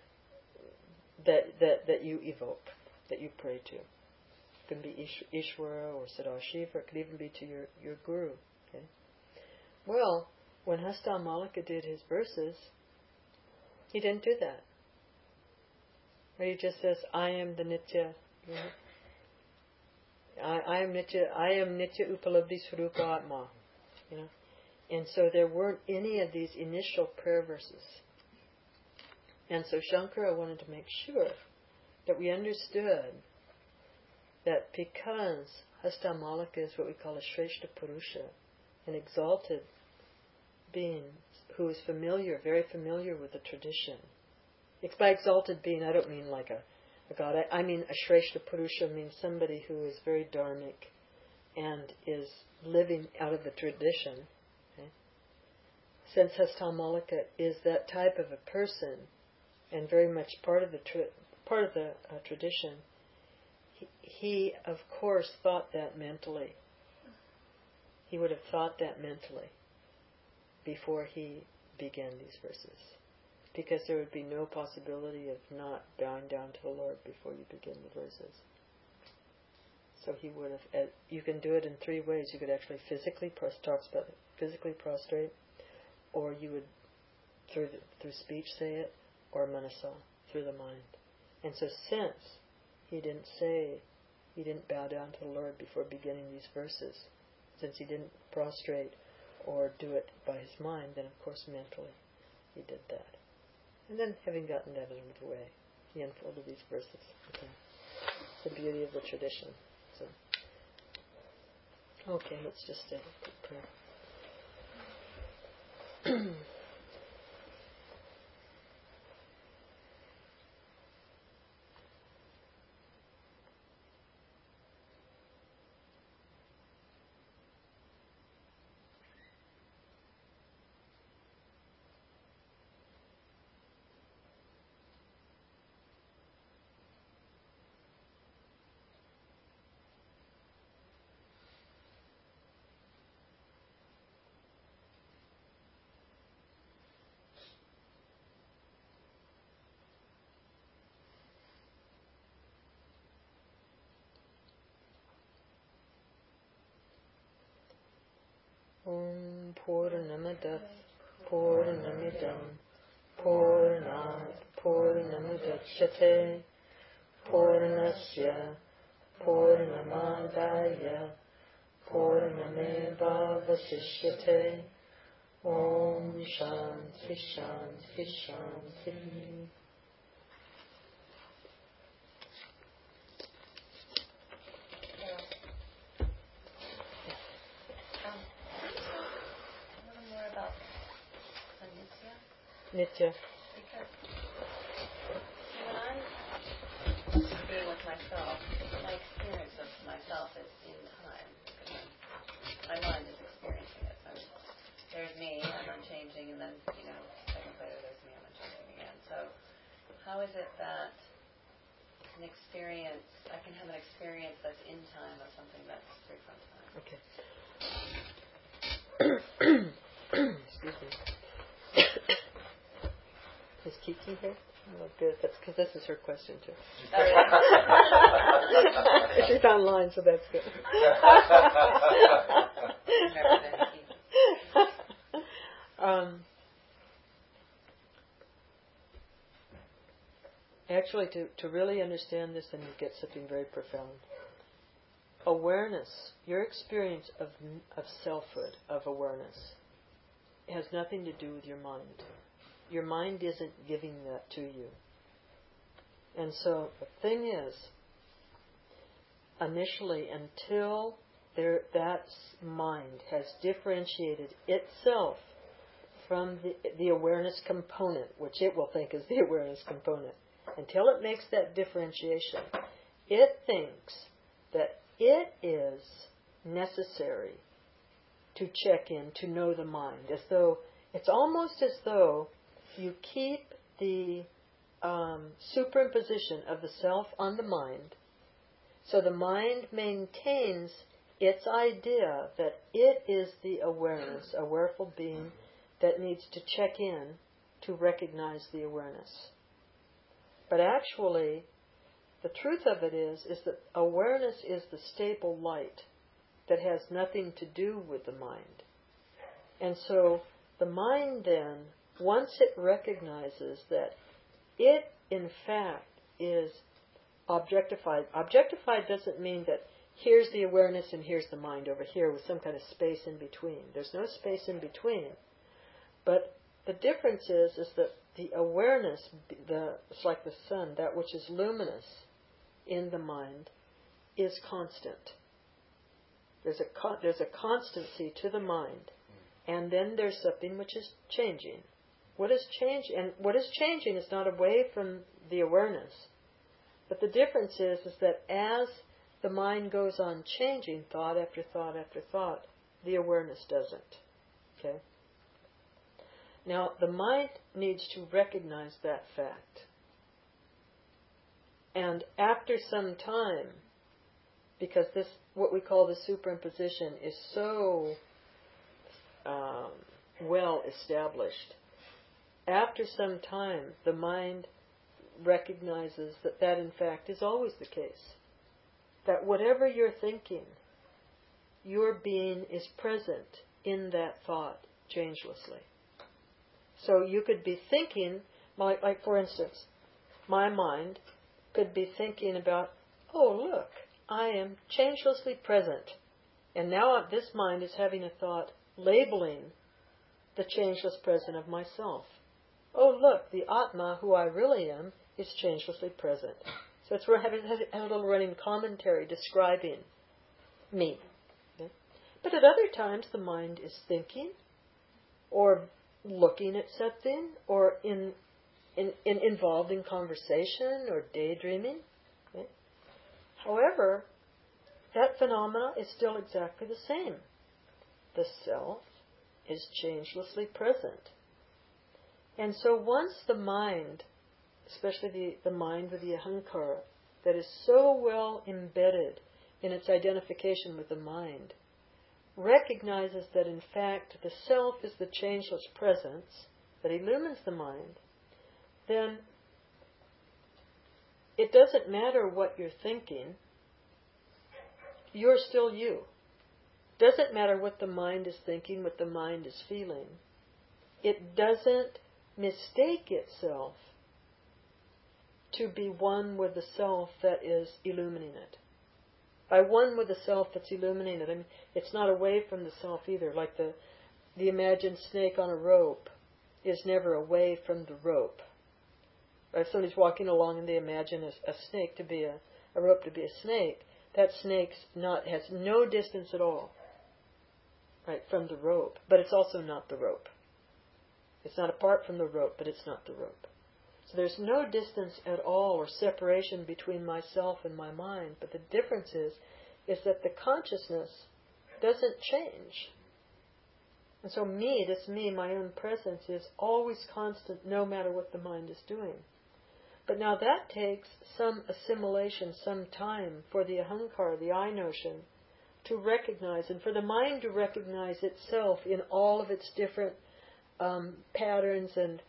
that you evoke, that you pray to. It can be Ishwara or Sadashiva, or it could even be to your Guru. Okay? Well, when Hastamalika did his verses, he didn't do that. But he just says, I am the Nitya. You know? I am Nitya Upalabdhi Swarupa Atma. You know? And so there weren't any of these initial prayer verses. And so Shankara wanted to make sure that we understood that because Hastamalika is what we call a Shrestha Purusha, an exalted being who is very familiar with the tradition. By exalted being, I don't mean like a god. I mean a Shrestha Purusha means somebody who is very dharmic and is living out of the tradition. Okay? Since Hastamalika is that type of a person and very much part of the tradition, he of course thought that mentally. He would have thought that mentally before he began these verses, because there would be no possibility of not bowing down to the Lord before you begin the verses. So he would have. You can do it in three ways. You could actually physically prostrate, or you would through speech say it, or manasa, through the mind. And so since he didn't bow down to the Lord before beginning these verses, since he didn't prostrate or do it by his mind, then of course mentally he did that. And then having gotten that out of the way, he unfolded these verses. Okay. It's the beauty of the tradition. So, okay, let's just say a quick prayer. Om Purnamada Purnamidam Purnat Purnamudachyate Purnasya Purnamadaya Purnameva Vasishyate. Om Shanti Shanti Shanti. Nitya. Because when I'm being with myself, my experience of myself is in time. My mind is experiencing it. So there's me, I'm unchanging, and then, seconds later there's me, I'm unchanging again. So how is it that I can have an experience that's in time of something that's free from time? Okay. Excuse me. Is Kiki here? Oh, good. That's because this is her question too. Oh, yeah. She's online, so that's good. Actually, to really understand this, then you get something very profound. awareness, your experience of selfhood, of awareness, has nothing to do with your mind. Your mind isn't giving that to you. And so the thing is, initially, until that mind has differentiated itself from the awareness component, which it will think is the awareness component, until it makes that differentiation, it thinks that it is necessary to check in, to know the mind, as though it's almost as though you keep the superimposition of the self on the mind, so the mind maintains its idea that it is the awareness, a awareful being that needs to check in to recognize the awareness. But actually, the truth of it is that awareness is the stable light that has nothing to do with the mind. And so the mind then, once it recognizes that it in fact is objectified doesn't mean that here's the awareness and here's the mind over here with some kind of space in between. There's no space in between. But the difference is that the awareness, it's like the sun, that which is luminous in the mind, is constant. There's a constancy to the mind, and then there's something which is changing. What is changing is not away from the awareness, but the difference is that as the mind goes on changing, thought after thought after thought, the awareness doesn't. Okay. Now, the mind needs to recognize that fact. And after some time, because this, what we call the superimposition, is so well established, after some time, the mind recognizes that in fact is always the case. That whatever you're thinking, your being is present in that thought changelessly. So you could be thinking, like for instance, my mind could be thinking about, oh look, I am changelessly present. And now this mind is having a thought labeling the changeless present of myself. Oh look, the Atma, who I really am, is changelessly present. So it's having a little running commentary describing me. Okay? But at other times the mind is thinking, or looking at something, or involved in conversation or daydreaming. Okay? However, that phenomena is still exactly the same. The self is changelessly present. And so once the mind, especially the mind with the ahankara, that is so well embedded in its identification with the mind, recognizes that in fact the self is the changeless presence that illumines the mind, then it doesn't matter what you're thinking, you're still you. Doesn't matter what the mind is thinking, what the mind is feeling. It doesn't mistake itself to be one with the self that is illuminating it. By one with the self that's illuminating it, I mean, it's not away from the self either. Like the imagined snake on a rope is never away from the rope. Or if somebody's walking along and they imagine a snake to be a rope to be a snake, that snake's has no distance at all, right, from the rope. But it's also not the rope. It's not apart from the rope, but it's not the rope. So there's no distance at all or separation between myself and my mind. But the difference is that the consciousness doesn't change. And so this me, my own presence, is always constant no matter what the mind is doing. But now that takes some assimilation, some time for the ahankara, the I notion, to recognize, and for the mind to recognize itself in all of its different patterns and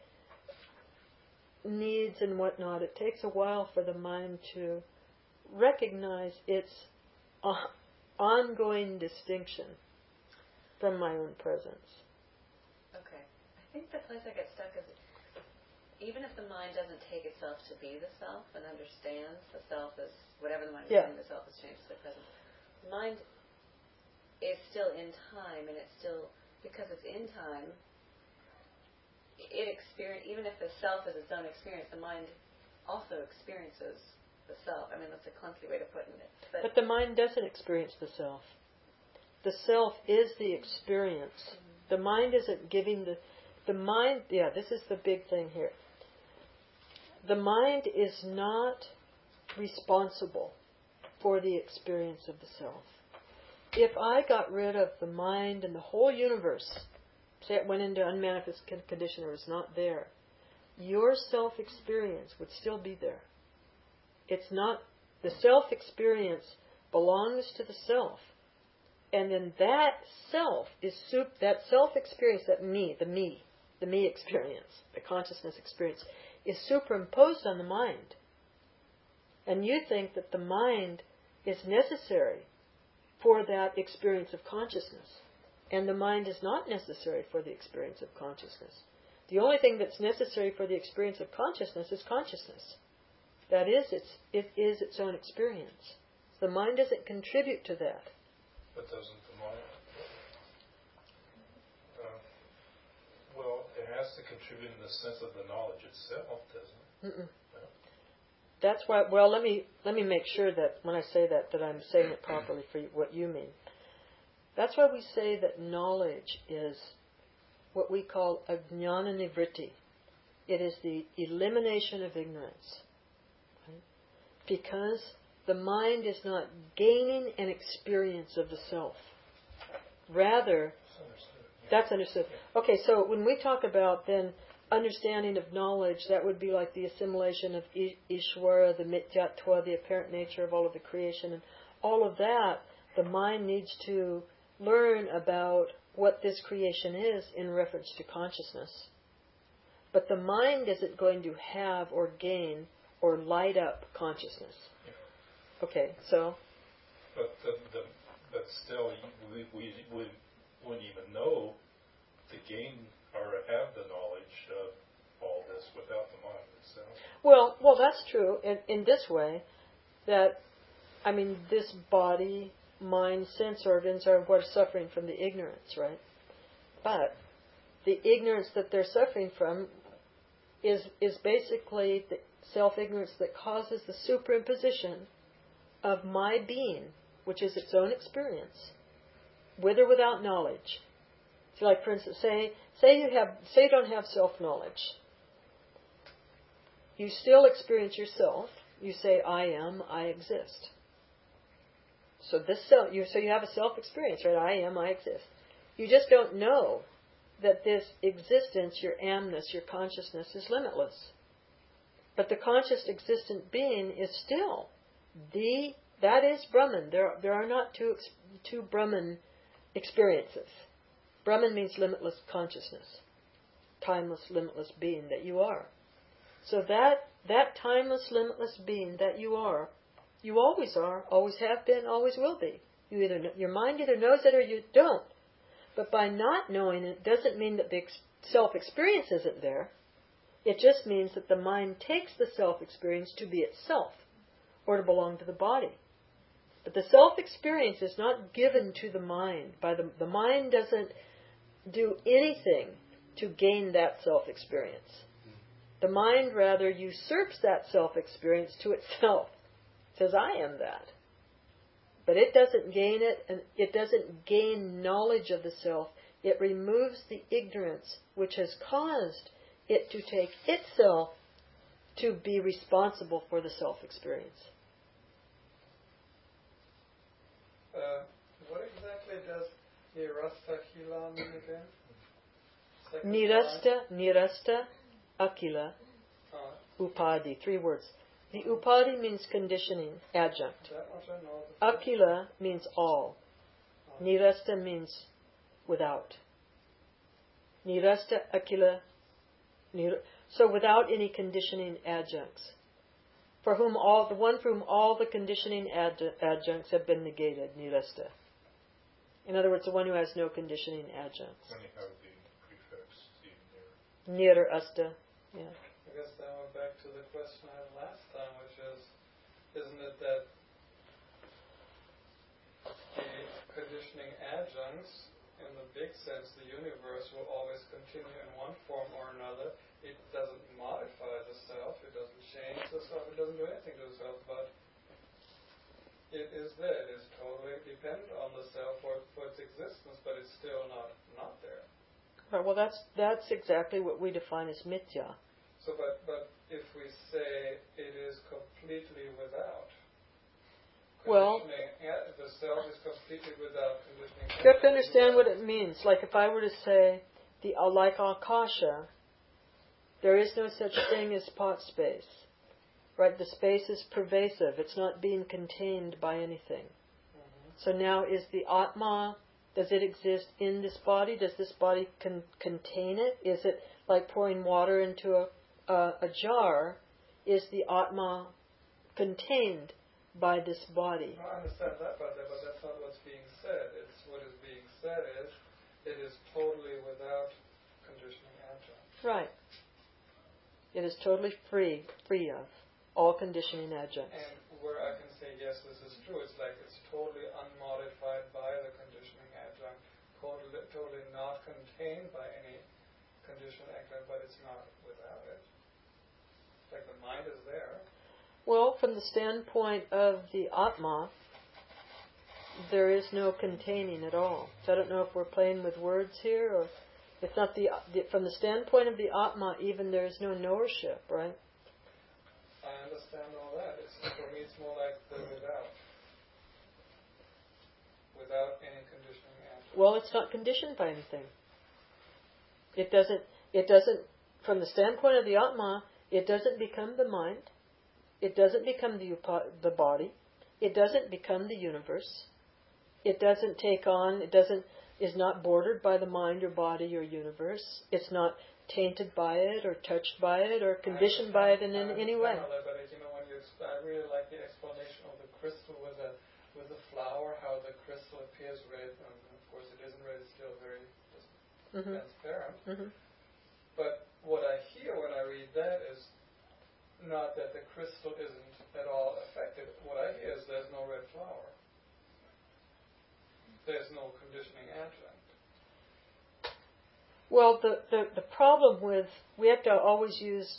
needs and whatnot. It takes a while for the mind to recognize its ongoing distinction from my own presence. Okay. I think the place I get stuck is even if the mind doesn't take itself to be the self and understands the self as whatever the mind is saying, the self is changelessly present, mind is still in time, and it's still, because it's in time, even if the self is its own experience, the mind also experiences the self. I mean, that's a clunky way to put it. But the mind doesn't experience the self. The self is the experience. Mm-hmm. The mind isn't giving the mind, this is the big thing here. The mind is not responsible for the experience of the self. If I got rid of the mind and the whole universe, say it went into unmanifest condition or was not there, your self-experience would still be there. It's not, the self-experience belongs to the self. And then that self is, that self-experience, that me, the me experience, the consciousness experience, is superimposed on the mind. And you think that the mind is necessary for that experience of consciousness. And the mind is not necessary for the experience of consciousness. The only thing that's necessary for the experience of consciousness is consciousness. That is, it is its own experience. The mind doesn't contribute to that. But doesn't the mind? Well, it has to contribute in the sense of the knowledge itself, doesn't it? No? That's why. Well, let me make sure that when I say that I'm saying it properly for what you mean. That's why we say that knowledge is what we call ajnana nivritti. It is the elimination of ignorance. Right? Because the mind is not gaining an experience of the self. Rather, that's understood. Okay, so when we talk about then understanding of knowledge, that would be like the assimilation of Ishvara, the Mityatva, the apparent nature of all of the creation, and all of that, the mind needs to learn about what this creation is in reference to consciousness. But the mind isn't going to have or gain or light up consciousness. Okay, so? But still, we wouldn't even know to gain or have the knowledge of all this without the mind itself. Well, that's true in this way, that, I mean, this body, mind, sense organs are what are suffering from the ignorance, right? But the ignorance that they're suffering from is basically the self-ignorance that causes the superimposition of my being, which is its own experience, with or without knowledge. So, like, for instance, say you don't have self-knowledge. You still experience yourself. You say, I am, I exist. So you have a self-experience, right? I am, I exist. You just don't know that this existence, your amness, your consciousness, is limitless. But the conscious existent being is still that is Brahman. There are not two Brahman experiences. Brahman means limitless consciousness, timeless, limitless being that you are. So that timeless, limitless being that you are, you always are, always have been, always will be. Your mind either knows it or you don't. But by not knowing it doesn't mean that the self-experience isn't there. It just means that the mind takes the self-experience to be itself or to belong to the body. But the self-experience is not given to the mind. The mind doesn't do anything to gain that self-experience. The mind rather usurps that self-experience to itself. It says, I am that. But it doesn't gain it, and it doesn't gain knowledge of the self. It removes the ignorance which has caused it to take itself to be responsible for the self-experience. What exactly does Nirasta Akila mean again? Nirasta Akila Upadi. 3 words. The Upadi means conditioning, adjunct. Akila means all. Nirasta means without. Nirasta Akila. So without any conditioning adjuncts. The one for whom all the conditioning adjuncts have been negated, nirasta. In other words, the one who has no conditioning adjuncts. When you have the prefix, near. Nirasta, yeah. I guess that went back to the question I had last time, which is, isn't it that sense, in the big sense, the universe will always continue in one form or another. It doesn't modify the self, it doesn't change the self, it doesn't do anything to the self, but it is there. It is totally dependent on the self for its existence, but it's still not there. Right, well, that's exactly what we define as mithya. So, but if we say it is completely without, well, the self is completely without conditioning. You have to understand what it means. Like if I were to say, like Akasha, there is no such thing as pot space. Right? The space is pervasive. It's not being contained by anything. Mm-hmm. So now is the Atma, does it exist in this body? Does this body contain it? Is it like pouring water into a jar? Is the Atma contained by this body? I understand that, but that's not what's being said. What is being said is it is totally without conditioning adjunct. Right. It is totally free of all conditioning adjuncts. And where I can say, yes, this is true, it's like it's totally unmodified by the conditioning adjunct, totally not contained by any conditioning adjunct, but it's not without it. Like the mind is there. Well, from the standpoint of the Atma, there is no containing at all. So I don't know if we're playing with words here, or it's not from the standpoint of the Atma, even there is no knowership, right? I understand all that. For me, it's more like the without any conditioning adjunct. Well, it's not conditioned by anything. It doesn't, from the standpoint of the Atma, it doesn't become the mind. It doesn't become the body. It doesn't become the universe. It doesn't take on, is not bordered by the mind or body or universe. It's not tainted by it or touched by it or conditioned by it in any way. But I really like the explanation of the crystal with the flower, how the crystal appears red, and of course it isn't red, it's still very transparent. Mm-hmm. But what I hear when I read that is not that the crystal isn't at all affected. What I hear is there's no red flower. There's no conditioning adjunct. Well, the problem with, we have to always use,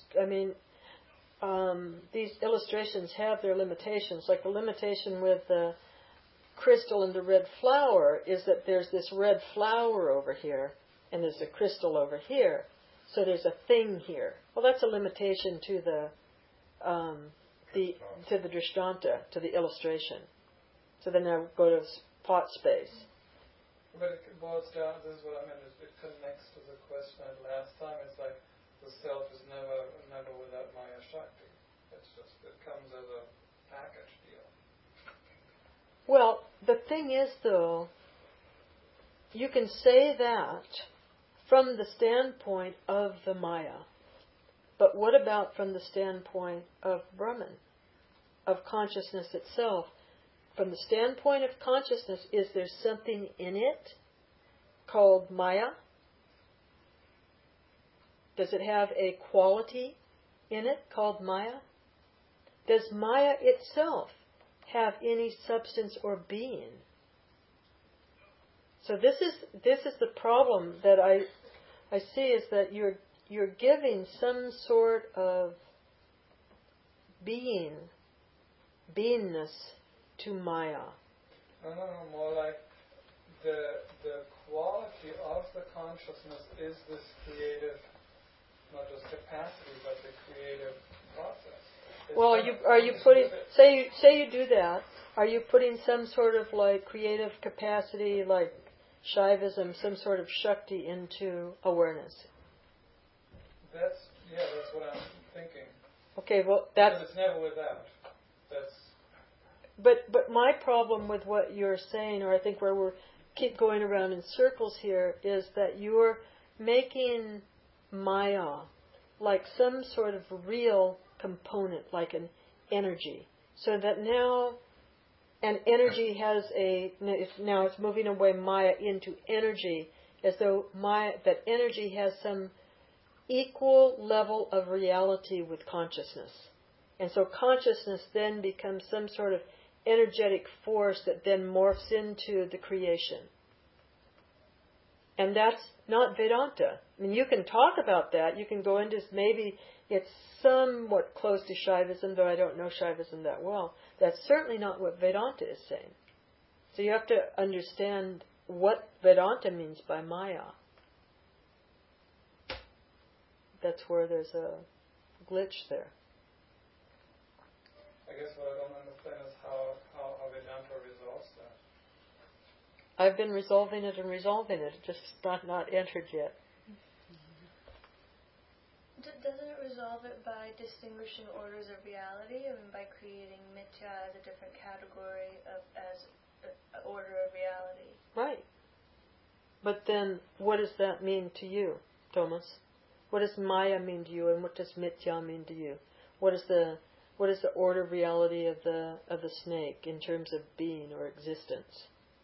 these illustrations have their limitations. Like the limitation with the crystal and the red flower is that there's this red flower over here and there's a crystal over here. So there's a thing here. Well, that's a limitation to the drishtanta, to the illustration. So then I go to pot space. But it boils down, this is what I meant, it connects to the question I had last time. It's like the self is never without Maya Shakti. It comes as a package deal. Well, the thing is though, you can say that from the standpoint of the Maya. But what about from the standpoint of Brahman, of consciousness itself? From the standpoint of consciousness, is there something in it called Maya? Does it have a quality in it called Maya? Does Maya itself have any substance or being? So this is the problem that I see, is that you're giving some sort of beingness to Maya. No, more like the quality of the consciousness is this creative, not just capacity, but the creative process. Well, are you putting, say you do that, are you putting some sort of like creative capacity, like Shaivism, some sort of Shakti into awareness? That's what I'm thinking. Okay, well because it's never without. But my problem with what you're saying, or I think where we keep going around in circles here, is that you're making Maya like some sort of real component, like an energy. So that now an energy has now it's moving away Maya into energy, as though that energy has some equal level of reality with consciousness. And so consciousness then becomes some sort of energetic force that then morphs into the creation. And that's not Vedanta. I mean, you can talk about that. You can go into, maybe it's somewhat close to Shaivism, though I don't know Shaivism that well. That's certainly not what Vedanta is saying. So you have to understand what Vedanta means by Maya. That's where there's a glitch there. I guess what I don't understand is how Vedanta resolves that. I've been resolving it, just not entered yet. Doesn't it resolve it by distinguishing orders of reality? I mean, by creating mithya as a different category as an order of reality. Right. But then, what does that mean to you, Thomas? What does Maya mean to you, and what does mithya mean to you? What is the order of reality of the snake in terms of being or existence?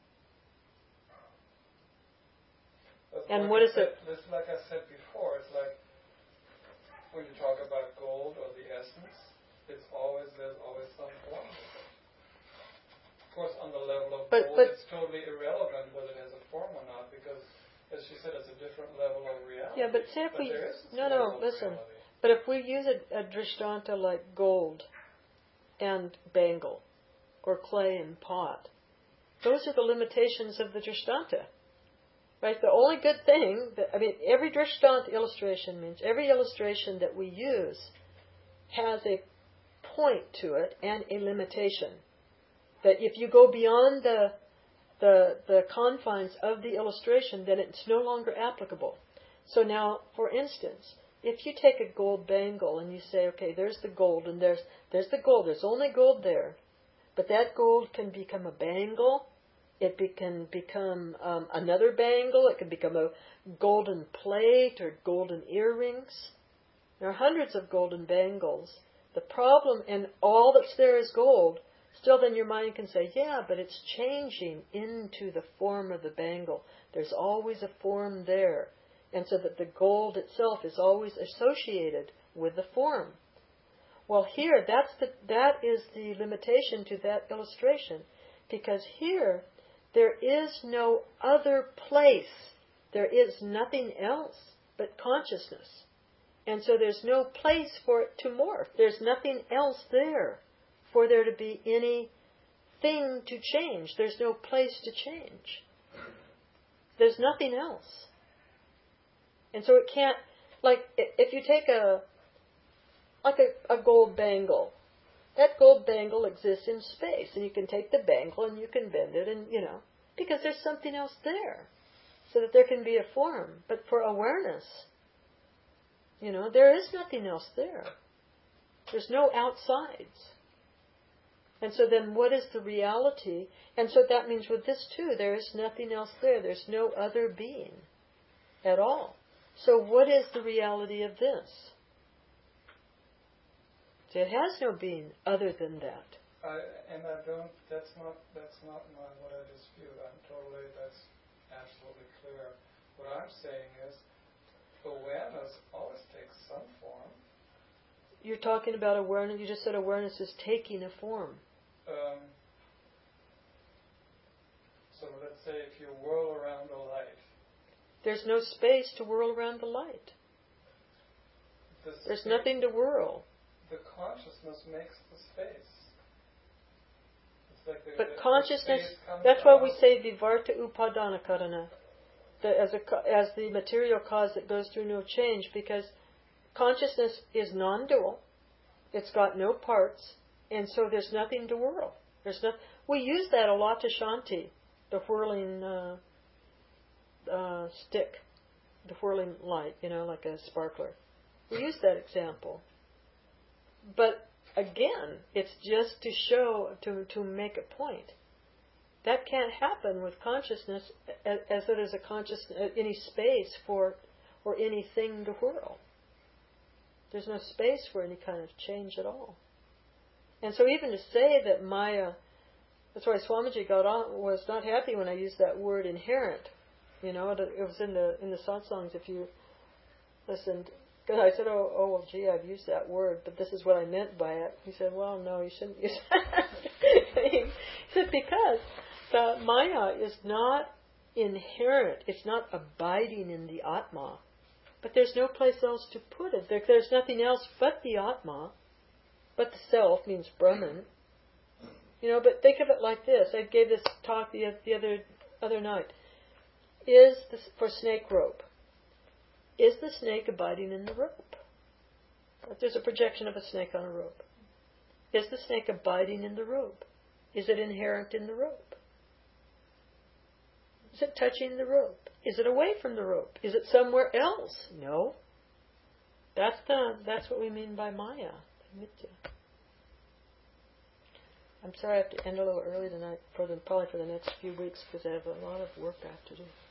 And what is it? It's like I said before. It's like when you talk about gold or the essence, there's always some form. Of course, on the level of gold, it's totally irrelevant whether it has a form or not, because, as she said, it's a different level of reality. Yeah, but say if listen. Reality. But if we use a drishtanta like gold and bangle, or clay and pot, those are the limitations of the drishtanta. Right? The only good thing, every drishtanta illustration means every illustration that we use has a point to it and a limitation. That if you go beyond the confines of the illustration, then it's no longer applicable. So now, for instance, if you take a gold bangle and you say, okay, there's the gold and there's the gold, there's only gold there, but that gold can become a bangle. It can become another bangle. It can become a golden plate or golden earrings. There are hundreds of golden bangles. The problem, and all that's there is gold, still then your mind can say, yeah, but it's changing into the form of the bangle. There's always a form there. And so that the gold itself is always associated with the form. Well, here, that is the limitation to that illustration. Because here, there is no other place. There is nothing else but consciousness. And so there's no place for it to morph. There's nothing else there for there to be anything to change. There's no place to change. There's nothing else. And so it can't, like, if you take a gold bangle, that gold bangle exists in space, and you can take the bangle and you can bend it, and because there's something else there, so that there can be a form. But for awareness, there is nothing else there. There's no outsides. And so then what is the reality? And so that means with this too, there is nothing else there. There's no other being at all. So what is the reality of this? It has no being other than that. That's not what I dispute. That's absolutely clear. What I'm saying is, awareness always takes some form. You're talking about awareness, you just said awareness is taking a form. So let's say if you whirl around a light. There's no space to whirl around the light. There's nothing to whirl. The consciousness makes the space. It's like but consciousness, that's why we say vivarta upadana karana, as the material cause that goes through no change, because consciousness is non-dual. It's got no parts, and so there's nothing to whirl. We use that a lot to Shanti, the whirling stick, the whirling light, like a sparkler. We use that example. But again, it's just to show, to make a point. That can't happen with consciousness as it is any space for or anything to whirl. There's no space for any kind of change at all. And so even to say that Maya, that's why Swamiji was not happy when I used that word inherent. It was in the satsangs, if you listened. Because I said, well, gee, I've used that word, but this is what I meant by it. He said, well, no, you shouldn't use that. He said, because the Maya is not inherent. It's not abiding in the Atma. But there's no place else to put it. There's nothing else but the Atma. But the self means Brahman. But think of it like this. I gave this talk the other night. For snake rope. Is the snake abiding in the rope? There's a projection of a snake on a rope. Is the snake abiding in the rope? Is it inherent in the rope? Is it touching the rope? Is it away from the rope? Is it somewhere else? No. That's what we mean by Maya, Mithya. I'm sorry I have to end a little early tonight, probably for the next few weeks, because I have a lot of work I have to do.